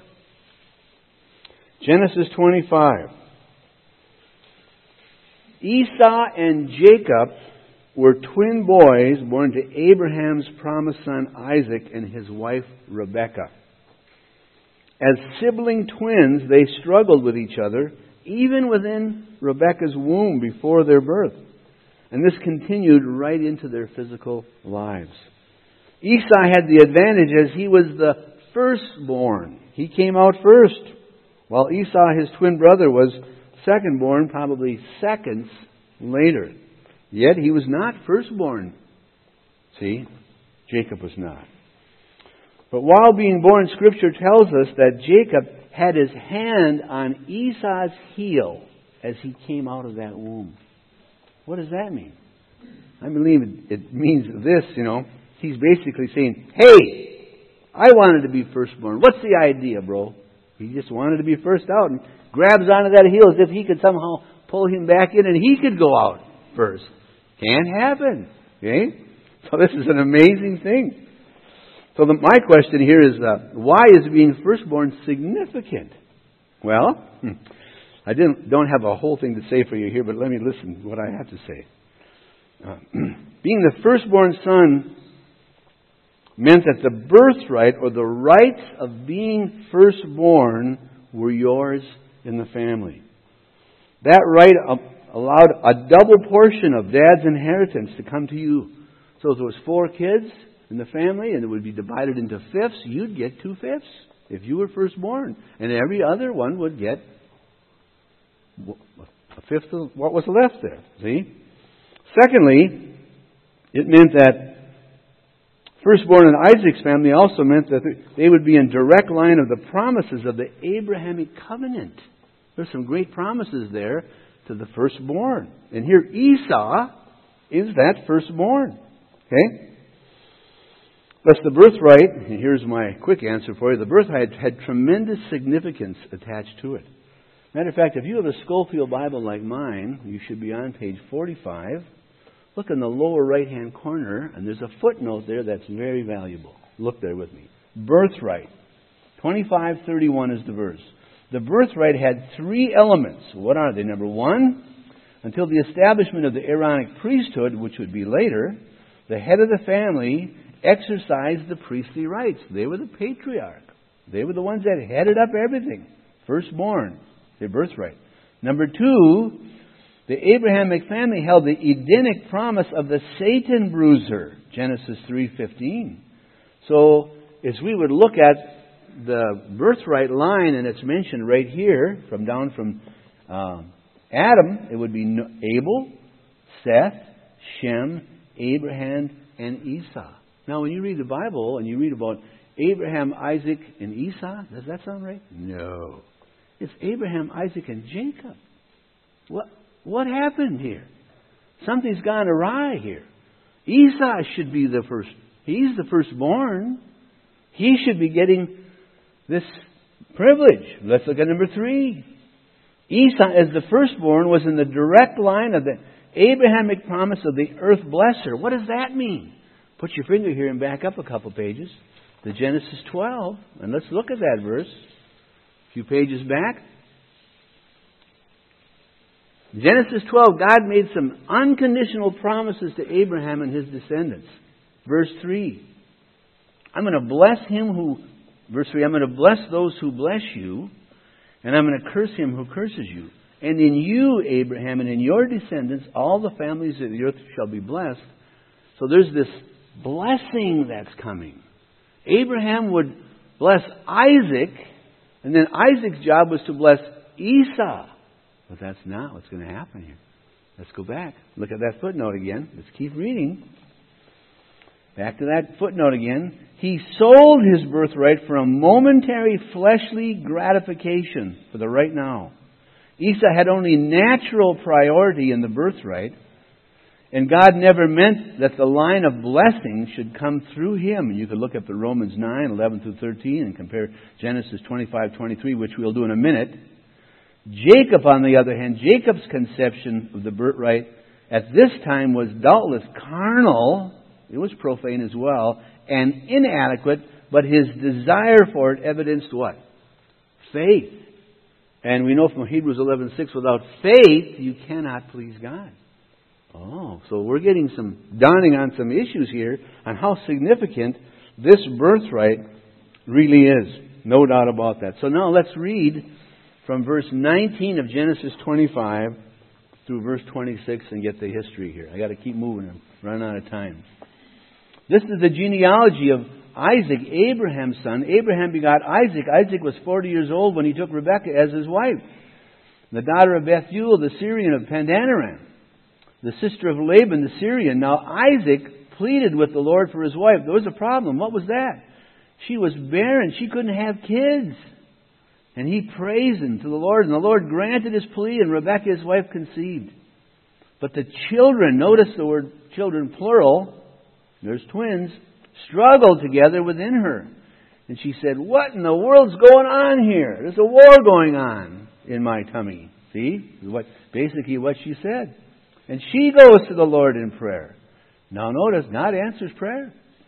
Genesis 25. Esau and Jacob were twin boys born to Abraham's promised son Isaac and his wife Rebekah. As sibling twins, they struggled with each other, even within Rebekah's womb before their birth. And this continued right into their physical lives. Esau had the advantage as he was the firstborn. He came out first, while Esau, his twin brother, was secondborn, probably seconds later. Yet he was not firstborn. See, Jacob was not. But while being born, Scripture tells us that Jacob had his hand on Esau's heel as he came out of that womb. What does that mean? I believe it means this, He's basically saying, hey, I wanted to be firstborn. What's the idea, bro? He just wanted to be first out and grabs onto that heel as if he could somehow pull him back in and he could go out first. Can't happen. Okay? So this is an amazing thing. So my question here is, why is being firstborn significant? Well, I don't have a whole thing to say for you here, but let me listen to what I have to say. Being the firstborn son meant that the birthright or the rights of being firstborn were yours in the family. That right allowed a double portion of Dad's inheritance to come to you. So if there was 4 kids in the family and it would be divided into fifths, you'd get 2/5 if you were firstborn. And every other one would get a fifth of what was left there. See? Secondly, it meant that firstborn in Isaac's family also meant that they would be in direct line of the promises of the Abrahamic covenant. There's some great promises there to the firstborn. And here Esau is that firstborn. Okay? Thus the birthright, and here's my quick answer for you, the birthright had tremendous significance attached to it. Matter of fact, if you have a Schofield Bible like mine, you should be on page 45. Look in the lower right-hand corner, and there's a footnote there that's very valuable. Look there with me. Birthright. 25:31 is the verse. The birthright had 3 elements. What are they? Number 1, until the establishment of the Aaronic priesthood, which would be later, the head of the family exercised the priestly rights. They were the patriarch. They were the ones that headed up everything. Firstborn, their birthright. Number 2, the Abrahamic family held the Edenic promise of the Satan bruiser, Genesis 3:15. So, as we would look at the birthright line, and it's mentioned right here, down from Adam, it would be Abel, Seth, Shem, Abraham, and Esau. Now, when you read the Bible and you read about Abraham, Isaac, and Esau, does that sound right? No. It's Abraham, Isaac, and Jacob. What happened here? Something's gone awry here. Esau should be the first. He's the firstborn. He should be getting this privilege. Let's look at number 3. Esau, as the firstborn, was in the direct line of the Abrahamic promise of the earth blesser. What does that mean? Put your finger here and back up a couple pages. The Genesis 12. And let's look at that verse. A few pages back. Genesis 12, God made some unconditional promises to Abraham and his descendants. Verse 3. I'm going to bless verse 3, I'm going to bless those who bless you, and I'm going to curse him who curses you. And in you, Abraham, and in your descendants, all the families of the earth shall be blessed. So there's this blessing that's coming. Abraham would bless Isaac, and then Isaac's job was to bless Esau. But that's not what's going to happen here. Let's go back. Look at that footnote again. Let's keep reading. Back to that footnote again. He sold his birthright for a momentary fleshly gratification for the right now. Esau had only natural priority in the birthright, and God never meant that the line of blessing should come through him. You could look up at Romans 9, 11 through 13 and compare Genesis 25, 23, which we'll do in a minute. Jacob, on the other hand, Jacob's conception of the birthright at this time was doubtless carnal. It was profane as well, and inadequate, but his desire for it evidenced what? Faith. And we know from Hebrews 11:6, without faith, you cannot please God. Oh, so we're getting some dawning on some issues here on how significant this birthright really is. No doubt about that. So now let's read from verse 19 of Genesis 25 through verse 26 and get the history here. I got to keep moving. I'm running out of time. This is the genealogy of Isaac, Abraham's son. Abraham begot Isaac. Isaac was 40 years old when he took Rebekah as his wife, the daughter of Bethuel, the Syrian of Pandanaram, the sister of Laban, the Syrian. Now Isaac pleaded with the Lord for his wife. There was a problem. What was that? She was barren. She couldn't have kids. And he praised him to the Lord, and the Lord granted his plea, and Rebekah, his wife, conceived. But the children, notice the word children plural, there's twins, struggled together within her. And she said, what in the world's going on here? There's a war going on in my tummy. See? Basically what she said. And she goes to the Lord in prayer. Now notice, God answers prayer.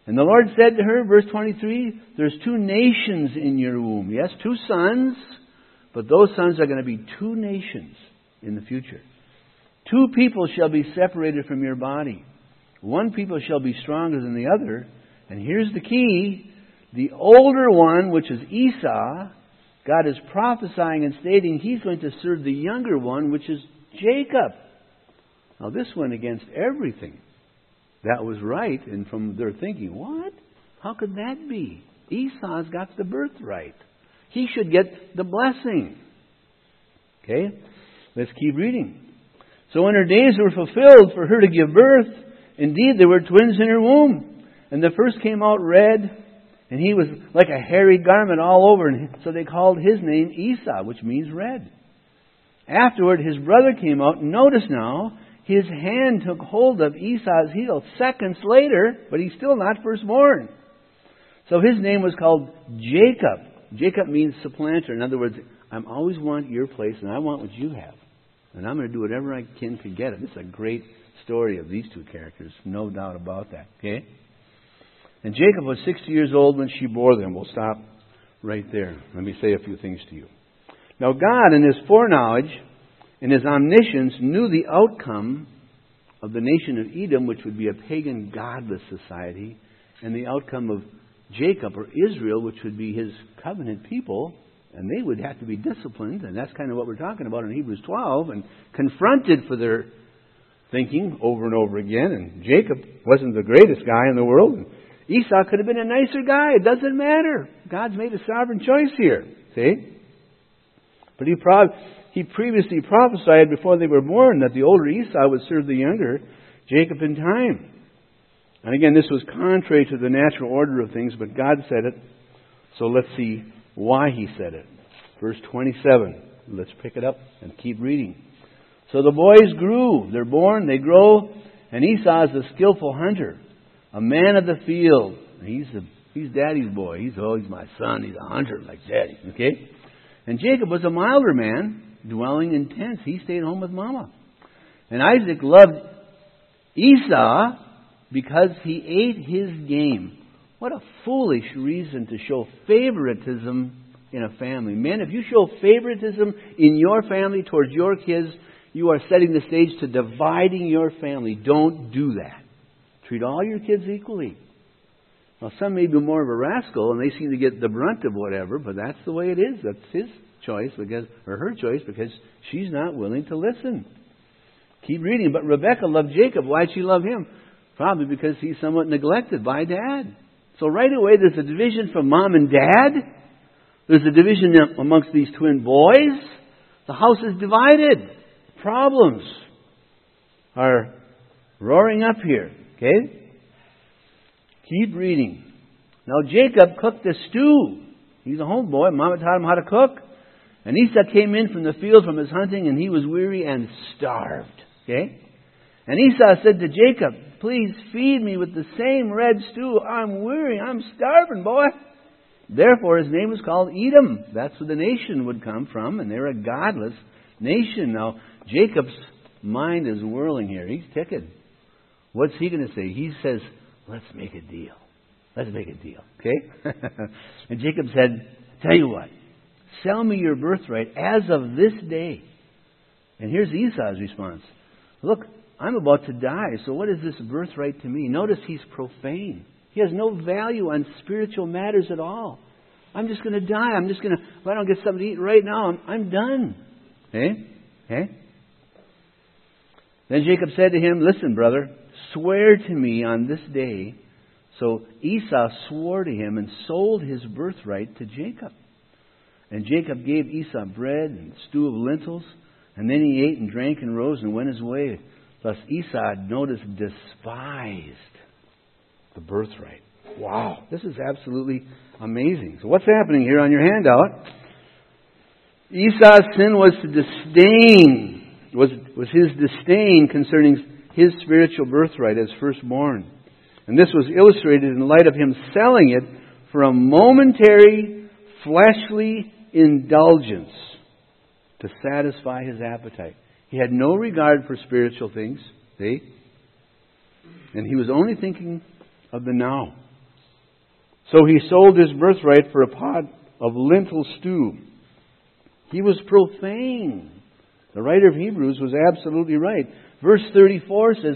And the Lord said to her, verse 23, there's 2 nations in your womb. Yes, 2 sons, but those sons are going to be 2 nations in the future. 2 people shall be separated from your body. 1 people shall be stronger than the other. And here's the key. The older one, which is Esau, God is prophesying and stating he's going to serve the younger one, which is Jacob. Now this went against everything that was right, and from their thinking, what? How could that be? Esau's got the birthright. He should get the blessing. Okay? Let's keep reading. So when her days were fulfilled for her to give birth, indeed there were twins in her womb. And the first came out red, and he was like a hairy garment all over. And so they called his name Esau, which means red. Afterward, his brother came out. Notice now, his hand took hold of Esau's heel seconds later, but he's still not firstborn. So his name was called Jacob. Jacob means supplanter. In other words, I always want your place, and I want what you have. And I'm going to do whatever I can to get it. This is a great story of these 2 characters. No doubt about that. Okay? And Jacob was 60 years old when she bore them. We'll stop right there. Let me say a few things to you. Now God, in His foreknowledge, in His omniscience, knew the outcome of the nation of Edom, which would be a pagan, godless society, and the outcome of Jacob, or Israel, which would be His covenant people, and they would have to be disciplined, and that's kind of what we're talking about in Hebrews 12, and confronted for their thinking over and over again. And Jacob wasn't the greatest guy in the world, and Esau could have been a nicer guy. It doesn't matter. God's made a sovereign choice here. See? But He previously prophesied before they were born that the older Esau would serve the younger Jacob in time. And again, this was contrary to the natural order of things, but God said it. So let's see why He said it. Verse 27. Let's pick it up and keep reading. So the boys grew. They're born, they grow, and Esau is a skillful hunter, a man of the field. He's Daddy's boy. He's my son. He's a hunter like Daddy. Okay? And Jacob was a milder man, dwelling in tents. He stayed home with Mama. And Isaac loved Esau because he ate his game. What a foolish reason to show favoritism in a family. Men, if you show favoritism in your family towards your kids, you are setting the stage to dividing your family. Don't do that. Treat all your kids equally. Now, some may be more of a rascal, and they seem to get the brunt of whatever, but that's the way it is. That's his choice, or her choice, because she's not willing to listen. Keep reading. But Rebekah loved Jacob. Why'd she love him? Probably because he's somewhat neglected by Dad. So right away, there's a division from Mom and Dad. There's a division amongst these twin boys. The house is divided. Problems are roaring up here. Okay? Keep reading. Now Jacob cooked the stew. He's a homeboy. Mama taught him how to cook. And Esau came in from the field from his hunting, and he was weary and starved. Okay? And Esau said to Jacob, please feed me with the same red stew. I'm weary. I'm starving, boy. Therefore his name was called Edom. That's where the nation would come from, and they're a godless nation. Now Jacob's mind is whirling here. He's ticking. What's he going to say? He says, let's make a deal. Let's make a deal. Okay? And Jacob said, tell you what. Sell me your birthright as of this day. And here's Esau's response. Look, I'm about to die, so what is this birthright to me? Notice he's profane. He has no value on spiritual matters at all. I'm just going to die. If I don't get something to eat right now, I'm done. Okay? Then Jacob said to him, listen, brother, swear to me on this day. So Esau swore to him and sold his birthright to Jacob. And Jacob gave Esau bread and stew of lentils, and then he ate and drank and rose and went his way. Thus Esau, notice, despised the birthright. Wow, this is absolutely amazing. So what's happening here on your handout? Esau's sin was to disdain, was his disdain concerning his spiritual birthright as firstborn. And this was illustrated in light of him selling it for a momentary, fleshly indulgence to satisfy his appetite. He had no regard for spiritual things, see? And he was only thinking of the now. So he sold his birthright for a pot of lentil stew. He was profane. The writer of Hebrews was absolutely right. Verse 34 says,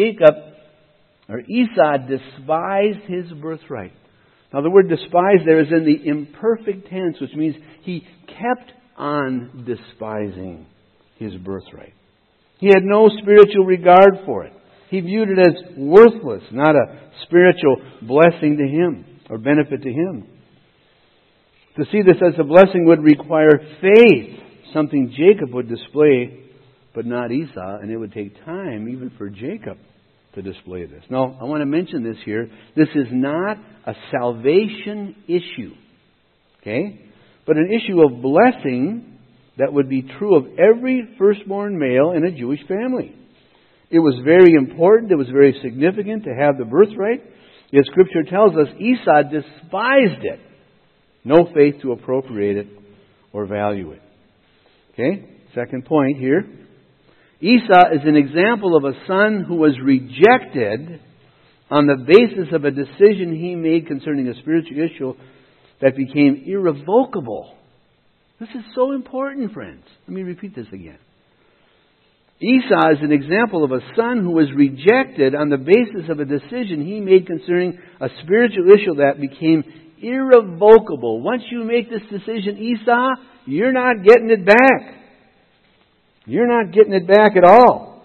Esau despised his birthright. Now the word despise there is in the imperfect tense, which means he kept on despising his birthright. He had no spiritual regard for it. He viewed it as worthless, not a spiritual blessing to him or benefit to him. To see this as a blessing would require faith, something Jacob would display, but not Esau, and it would take time even for Jacob to display this. Now, I want to mention this here. This is not a salvation issue, okay? But an issue of blessing that would be true of every firstborn male in a Jewish family. It was very important, it was very significant to have the birthright. Yet Scripture tells us Esau despised it. No faith to appropriate it or value it. Okay? Second point here. Esau is an example of a son who was rejected on the basis of a decision he made concerning a spiritual issue that became irrevocable. This is so important, friends. Let me repeat this again. Esau is an example of a son who was rejected on the basis of a decision he made concerning a spiritual issue that became irrevocable. Once you make this decision, Esau, you're not getting it back. You're not getting it back at all.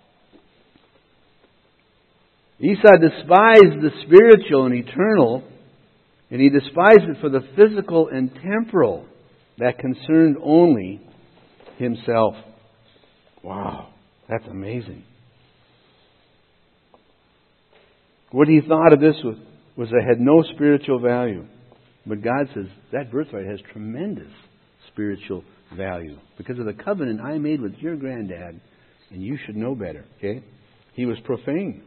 Esau despised the spiritual and eternal, and he despised it for the physical and temporal that concerned only himself. Wow, that's amazing. What he thought of this was it had no spiritual value. But God says that birthright has tremendous spiritual value because of the covenant I made with your granddad, and you should know better. Okay? He was profane.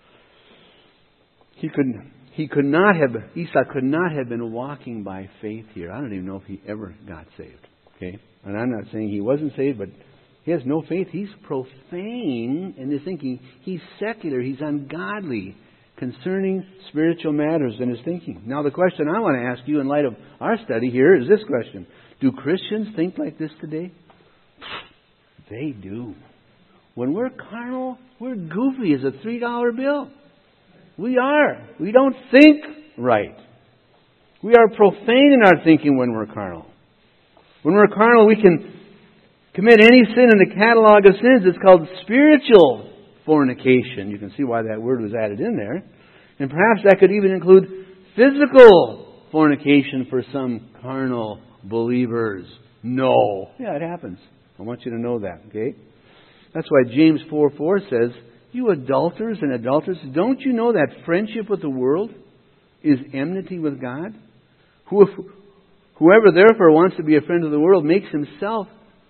Esau could not have been walking by faith here. I don't even know if he ever got saved. Okay? And I'm not saying he wasn't saved, but he has no faith. He's profane in his thinking. He's secular. He's ungodly concerning spiritual matters in his thinking. Now the question I want to ask you in light of our study here is this question. Do Christians think like this today? They do. When we're carnal, we're goofy as a $3 bill. We are. We don't think right. We are profane in our thinking when we're carnal. When we're carnal, we can commit any sin in the catalog of sins. It's called spiritual fornication. You can see why that word was added in there. And perhaps that could even include physical fornication for some carnal believers. No. Yeah, it happens. I want you to know that, okay? That's why James 4:4 says, you adulterers and adulteresses, don't you know that friendship with the world is enmity with God? Whoever therefore wants to be a friend of the world makes himself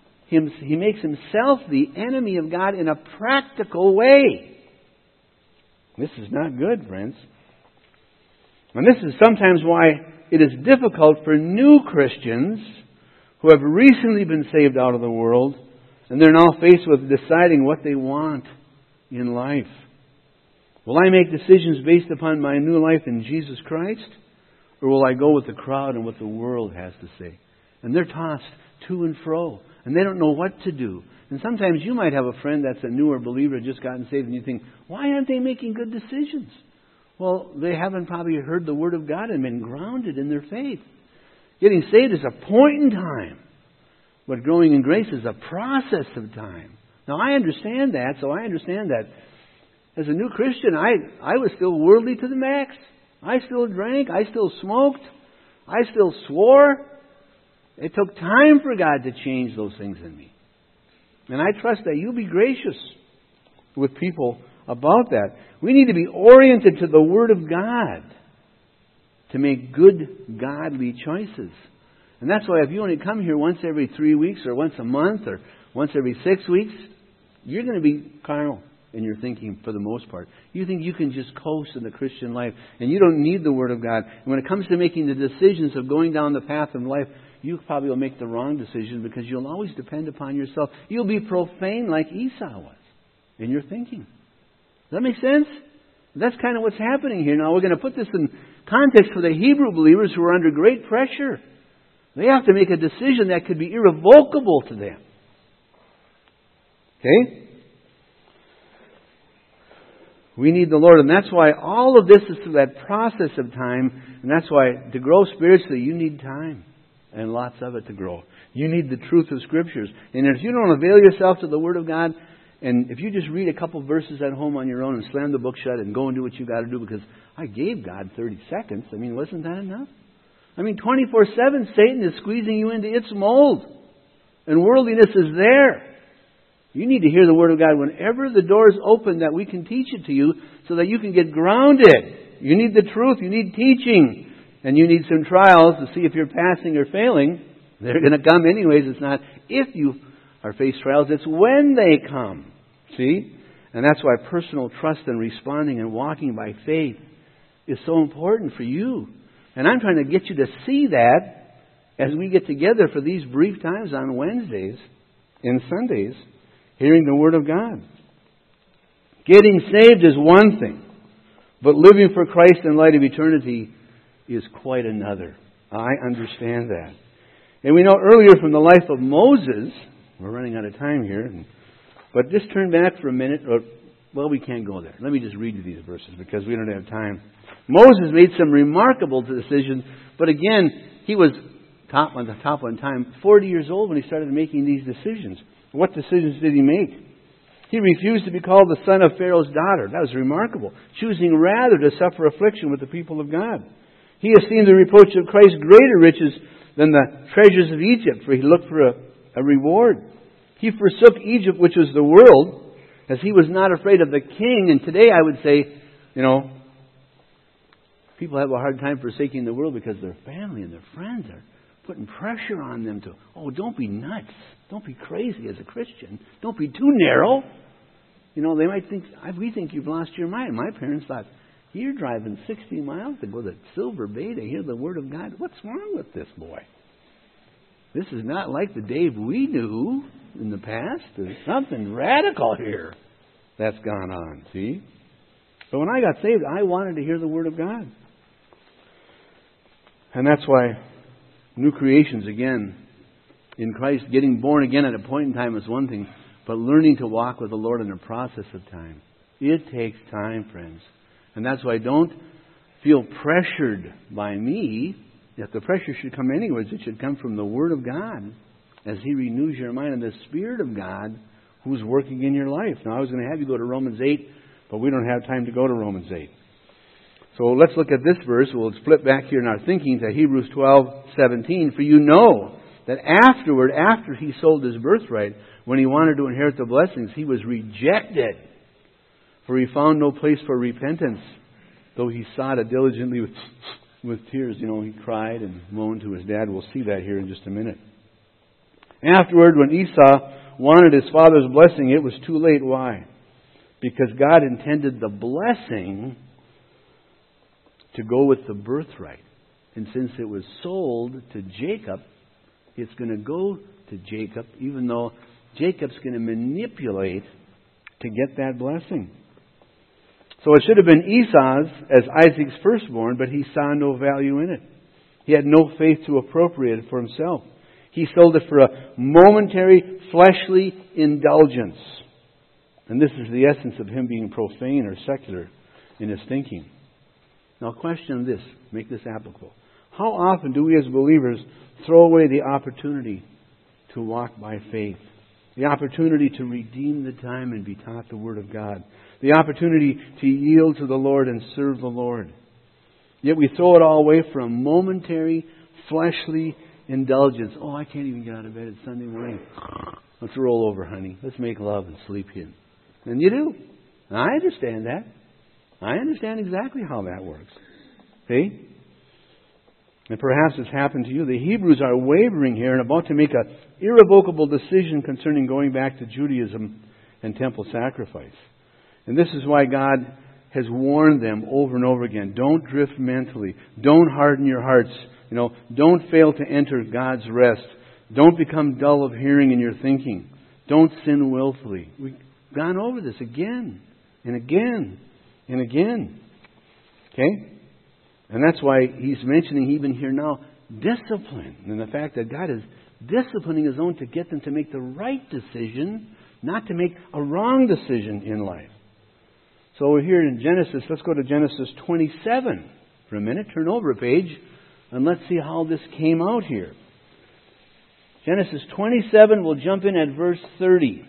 the enemy of God in a practical way. This is not good, friends. And this is sometimes why it is difficult for new Christians who have recently been saved out of the world, and they're now faced with deciding what they want in life. Will I make decisions based upon my new life in Jesus Christ? Or will I go with the crowd and what the world has to say? And they're tossed to and fro. And they don't know what to do. And sometimes you might have a friend that's a newer believer, just gotten saved, and you think, why aren't they making good decisions? Well, they haven't probably heard the Word of God and been grounded in their faith. Getting saved is a point in time. But growing in grace is a process of time. Now, I understand that, so I understand that. As a new Christian, I was still worldly to the max. I still drank. I still smoked. I still swore. It took time for God to change those things in me. And I trust that you'll be gracious with people about that. We need to be oriented to the Word of God to make good, godly choices. And that's why if you only come here once every 3 weeks or once a month or once every 6 weeks, you're going to be carnal in your thinking for the most part. You think you can just coast in the Christian life and you don't need the Word of God. And when it comes to making the decisions of going down the path of life, you probably will make the wrong decision because you'll always depend upon yourself. You'll be profane like Esau was in your thinking. Does that make sense? That's kind of what's happening here. Now, we're going to put this in context for the Hebrew believers who are under great pressure. They have to make a decision that could be irrevocable to them. Okay? We need the Lord, and that's why all of this is through that process of time, and that's why to grow spiritually, you need time, and lots of it to grow. You need the truth of Scriptures. And if you don't avail yourself to the Word of God, and if you just read a couple verses at home on your own and slam the book shut and go and do what you got to do because I gave God 30 seconds, I mean, wasn't that enough? I mean, 24/7, Satan is squeezing you into its mold, and worldliness is there. You need to hear the Word of God whenever the door is open that we can teach it to you so that you can get grounded. You need the truth. You need teaching. And you need some trials to see if you're passing or failing. They're going to come anyways. It's not if you are faced trials. It's when they come. See? And that's why personal trust and responding and walking by faith is so important for you. And I'm trying to get you to see that as we get together for these brief times on Wednesdays and Sundays, hearing the Word of God. Getting saved is one thing, but living for Christ in light of eternity is quite another. I understand that. And we know earlier from the life of Moses, we're running out of time here, but just turn back for a minute. Well, we can't go there. Let me just read you these verses because we don't have time. Moses made some remarkable decisions, but again, he was on the top one time, 40 years old when he started making these decisions. What decisions did he make? He refused to be called the son of Pharaoh's daughter. That was remarkable. Choosing rather to suffer affliction with the people of God. He esteemed the reproach of Christ greater riches than the treasures of Egypt, for he looked for a reward. He forsook Egypt, which was the world, as he was not afraid of the king. And today I would say, people have a hard time forsaking the world because their family and their friends are putting pressure on them to, don't be nuts. Don't be crazy as a Christian. Don't be too narrow. They might think, we think you've lost your mind. My parents thought, you're driving 60 miles to go to Silver Bay to hear the Word of God. What's wrong with this boy? This is not like the Dave we knew in the past. There's something radical here that's gone on, see? But when I got saved, I wanted to hear the Word of God. And that's why new creations, again, in Christ, getting born again at a point in time is one thing, but learning to walk with the Lord in a process of time. It takes time, friends. And that's why don't feel pressured by me. If the pressure should come anyways, it should come from the Word of God as He renews your mind and the Spirit of God who's working in your life. Now, I was going to have you go to Romans 8, but we don't have time to go to Romans 8. So let's look at this verse. We'll split back here in our thinking to Hebrews 12:17. For you know that afterward, after he sold his birthright, when he wanted to inherit the blessings, he was rejected. For he found no place for repentance, though he sought it diligently with tears. He cried and moaned to his dad. We'll see that here in just a minute. Afterward, when Esau wanted his father's blessing, it was too late. Why? Because God intended the blessing to go with the birthright. And since it was sold to Jacob, it's going to go to Jacob, even though Jacob's going to manipulate to get that blessing. So it should have been Esau's as Isaac's firstborn, but he saw no value in it. He had no faith to appropriate it for himself. He sold it for a momentary fleshly indulgence. And this is the essence of him being profane or secular in his thinking. Now, question this. Make this applicable. How often do we as believers throw away the opportunity to walk by faith? The opportunity to redeem the time and be taught the Word of God. The opportunity to yield to the Lord and serve the Lord. Yet we throw it all away for a momentary, fleshly indulgence. I can't even get out of bed. It's Sunday morning. Let's roll over, honey. Let's make love and sleep in. And you do. And I understand that. I understand exactly how that works. See? And perhaps it's happened to you. The Hebrews are wavering here and about to make an irrevocable decision concerning going back to Judaism and temple sacrifice. And this is why God has warned them over and over again. Don't drift mentally. Don't harden your hearts. Don't fail to enter God's rest. Don't become dull of hearing in your thinking. Don't sin willfully. We've gone over this again and again. and again. Okay? And that's why he's mentioning even here now discipline. And the fact that God is disciplining His own to get them to make the right decision, not to make a wrong decision in life. So we're here in Genesis. Let's go to Genesis 27 for a minute. Turn over a page and let's see how this came out here. Genesis 27, we'll jump in at verse 30.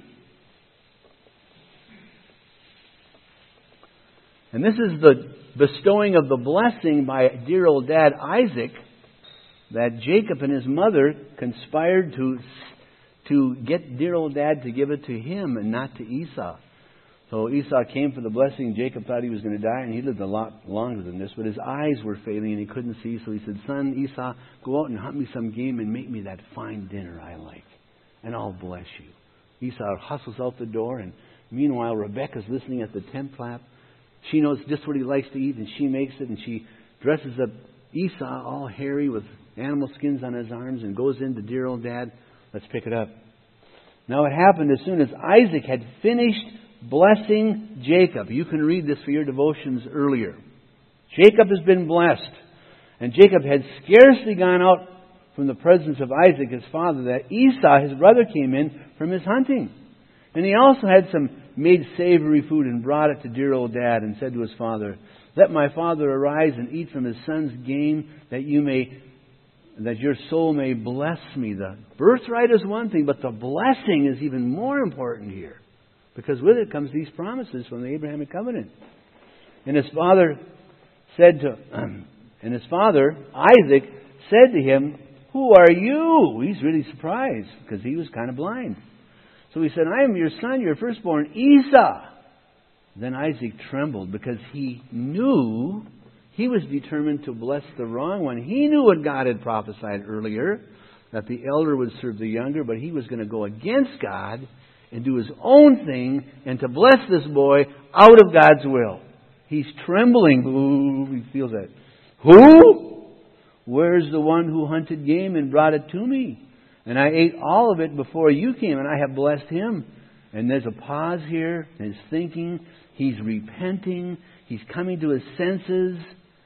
And this is the bestowing of the blessing by dear old dad Isaac, that Jacob and his mother conspired to get dear old dad to give it to him and not to Esau. So Esau came for the blessing. Jacob thought he was going to die, and he lived a lot longer than this. But his eyes were failing, and he couldn't see. So he said, "Son Esau, go out and hunt me some game and make me that fine dinner I like, and I'll bless you." Esau hustles out the door, and meanwhile Rebekah's listening at the tent flap. She knows just what he likes to eat, and she makes it, and she dresses up Esau all hairy with animal skins on his arms and goes in to dear old dad. Let's pick it up. Now it happened as soon as Isaac had finished blessing Jacob. You can read this for your devotions earlier. Jacob has been blessed. And Jacob had scarcely gone out from the presence of Isaac, his father, that Esau, his brother, came in from his hunting. And he also had some made savory food and brought it to dear old dad and said to his father, "Let my father arise and eat from his son's game, that your soul may bless me." The birthright is one thing, but the blessing is even more important here, because with it comes these promises from the Abrahamic covenant. And his father Isaac said to him, "Who are you?" He's really surprised because he was kind of blind. So he said, "I am your son, your firstborn, Esau." Then Isaac trembled because he knew he was determined to bless the wrong one. He knew what God had prophesied earlier, that the elder would serve the younger, but he was going to go against God and do his own thing and to bless this boy out of God's will. He's trembling. Ooh, he feels that. "Who? Where's the one who hunted game and brought it to me? And I ate all of it before you came, and I have blessed him." And there's a pause here. He's thinking. He's repenting. He's coming to his senses.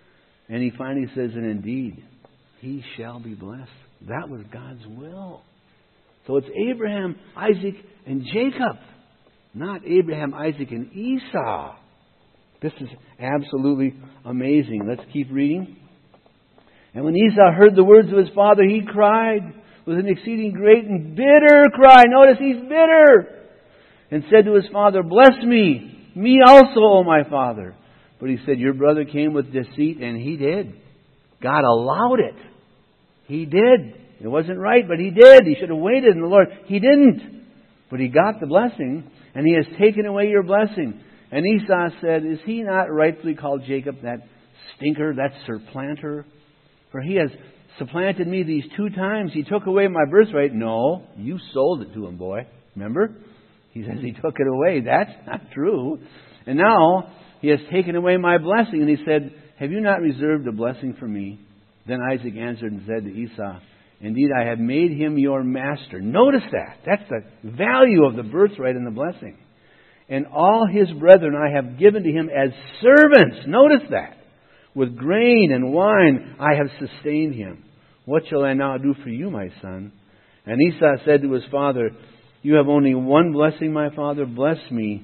And he finally says, "And indeed, he shall be blessed." That was God's will. So it's Abraham, Isaac, and Jacob, not Abraham, Isaac, and Esau. This is absolutely amazing. Let's keep reading. "And when Esau heard the words of his father, he cried with an exceeding great and bitter cry." Notice he's bitter. "And said to his father, 'Bless me also, O my father.' But he said, 'Your brother came with deceit,' and he did." God allowed it. He did. It wasn't right, but he did. He should have waited in the Lord. He didn't. But he got the blessing, and he has taken away your blessing. And Esau said, "Is he not rightfully called Jacob, that stinker, that supplanter? For he has supplanted me these 2 times. He took away my birthright." "No, you sold it to him, boy." Remember? He says he took it away. That's not true. "And now he has taken away my blessing." And he said, "Have you not reserved a blessing for me?" Then Isaac answered and said to Esau, "Indeed, I have made him your master." Notice that. That's the value of the birthright and the blessing. "And all his brethren I have given to him as servants." Notice that. "With grain and wine I have sustained him. What shall I now do for you, my son?" And Esau said to his father, "You have only one blessing, my father. Bless me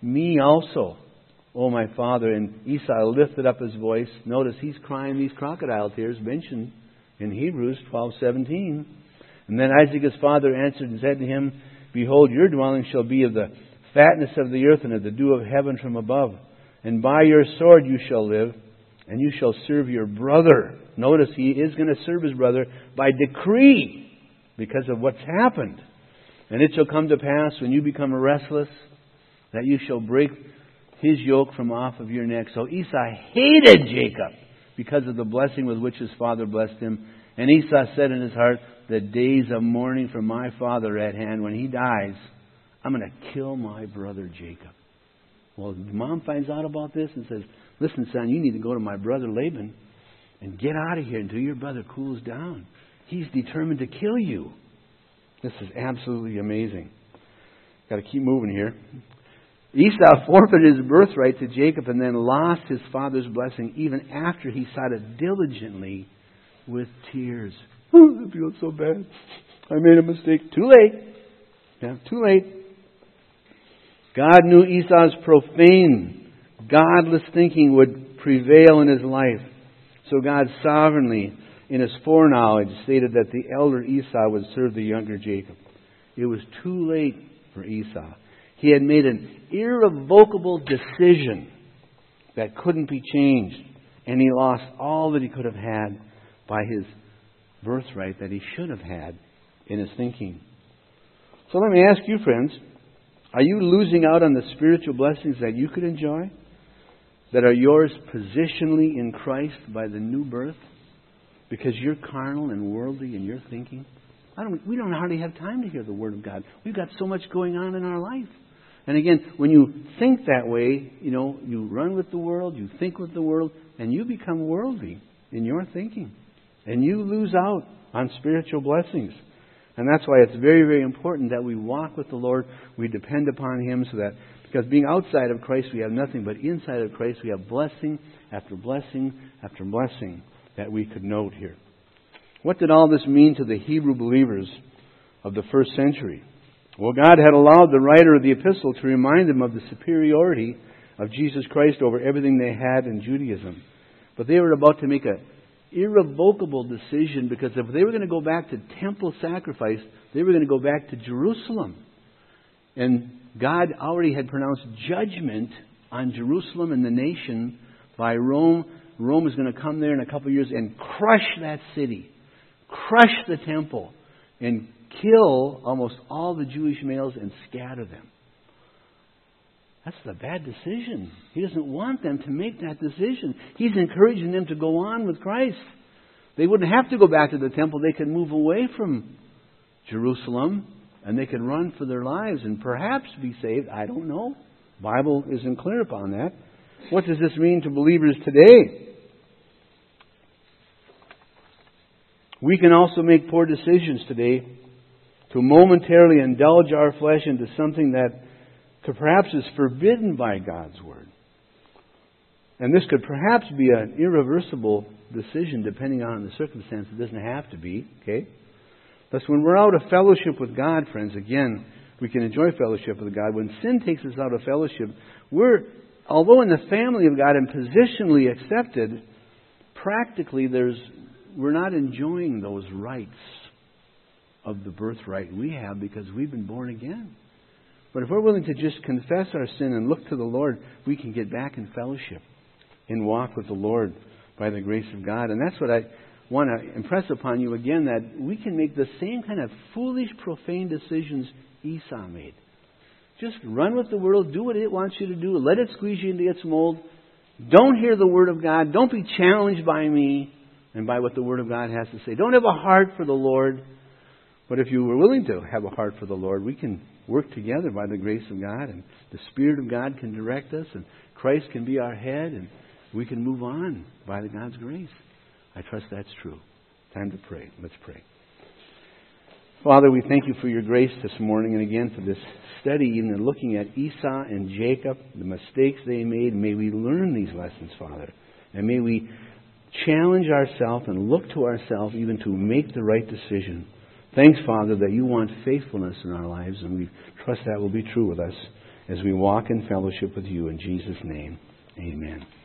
also, O my father." And Esau lifted up his voice. Notice he's crying these crocodile tears mentioned in Hebrews 12:17. "And then Isaac his father answered and said to him, 'Behold, your dwelling shall be of the fatness of the earth and of the dew of heaven from above. And by your sword you shall live, and you shall serve your brother.'" Notice he is going to serve his brother by decree because of what's happened. "And it shall come to pass when you become restless that you shall break his yoke from off of your neck." So Esau hated Jacob because of the blessing with which his father blessed him. And Esau said in his heart, "The days of mourning for my father are at hand. When he dies, I'm going to kill my brother Jacob." Well, mom finds out about this and says, "Listen, son, you need to go to my brother Laban and get out of here until your brother cools down. He's determined to kill you." This is absolutely amazing. Got to keep moving here. Esau forfeited his birthright to Jacob and then lost his father's blessing even after he sought it diligently with tears. Oh, I feel so bad. I made a mistake. Too late. Yeah, too late. God knew Esau's profane, godless thinking would prevail in his life. So God sovereignly, in His foreknowledge, stated that the elder Esau would serve the younger Jacob. It was too late for Esau. He had made an irrevocable decision that couldn't be changed. And he lost all that he could have had by his birthright that he should have had in his thinking. So let me ask you, friends, are you losing out on the spiritual blessings that you could enjoy, that are yours positionally in Christ by the new birth? Because you're carnal and worldly in your thinking? We don't hardly have time to hear the Word of God. We've got so much going on in our life. And again, when you think that way, you run with the world, you think with the world, and you become worldly in your thinking. And you lose out on spiritual blessings. And that's why it's very, very important that we walk with the Lord, we depend upon Him, so that, because being outside of Christ we have nothing, but inside of Christ we have blessing after blessing after blessing that we could note here. What did all this mean to the Hebrew believers of the first century? Well, God had allowed the writer of the epistle to remind them of the superiority of Jesus Christ over everything they had in Judaism. But they were about to make an irrevocable decision, because if they were going to go back to temple sacrifice, they were going to go back to Jerusalem. And God already had pronounced judgment on Jerusalem and the nation by Rome. Rome is going to come there in a couple of years and crush that city, crush the temple, and kill almost all the Jewish males and scatter them. That's a bad decision. He doesn't want them to make that decision. He's encouraging them to go on with Christ. They wouldn't have to go back to the temple. They could move away from Jerusalem and they could run for their lives and perhaps be saved. I don't know. The Bible isn't clear upon that. What does this mean to believers today? We can also make poor decisions today to momentarily indulge our flesh into something that perhaps is forbidden by God's Word. And this could perhaps be an irreversible decision depending on the circumstance. It doesn't have to be, okay? Thus, when we're out of fellowship with God, friends, again, we can enjoy fellowship with God. When sin takes us out of fellowship, although in the family of God and positionally accepted, practically we're not enjoying those rights of the birthright we have because we've been born again. But if we're willing to just confess our sin and look to the Lord, we can get back in fellowship and walk with the Lord by the grace of God. And that's what I want to impress upon you again, that we can make the same kind of foolish, profane decisions Esau made. Just run with the world, do what it wants you to do, let it squeeze you into its mold. Don't hear the Word of God. Don't be challenged by me and by what the Word of God has to say. Don't have a heart for the Lord. But if you were willing to have a heart for the Lord, we can work together by the grace of God, and the Spirit of God can direct us, and Christ can be our head, and we can move on by God's grace. I trust that's true. Time to pray. Let's pray. Father, we thank you for your grace this morning, and again for this study, even looking at Esau and Jacob, the mistakes they made. May we learn these lessons, Father, and may we challenge ourselves and look to ourselves even to make the right decision. Thanks, Father, that you want faithfulness in our lives, and we trust that will be true with us as we walk in fellowship with you. In Jesus' name, amen.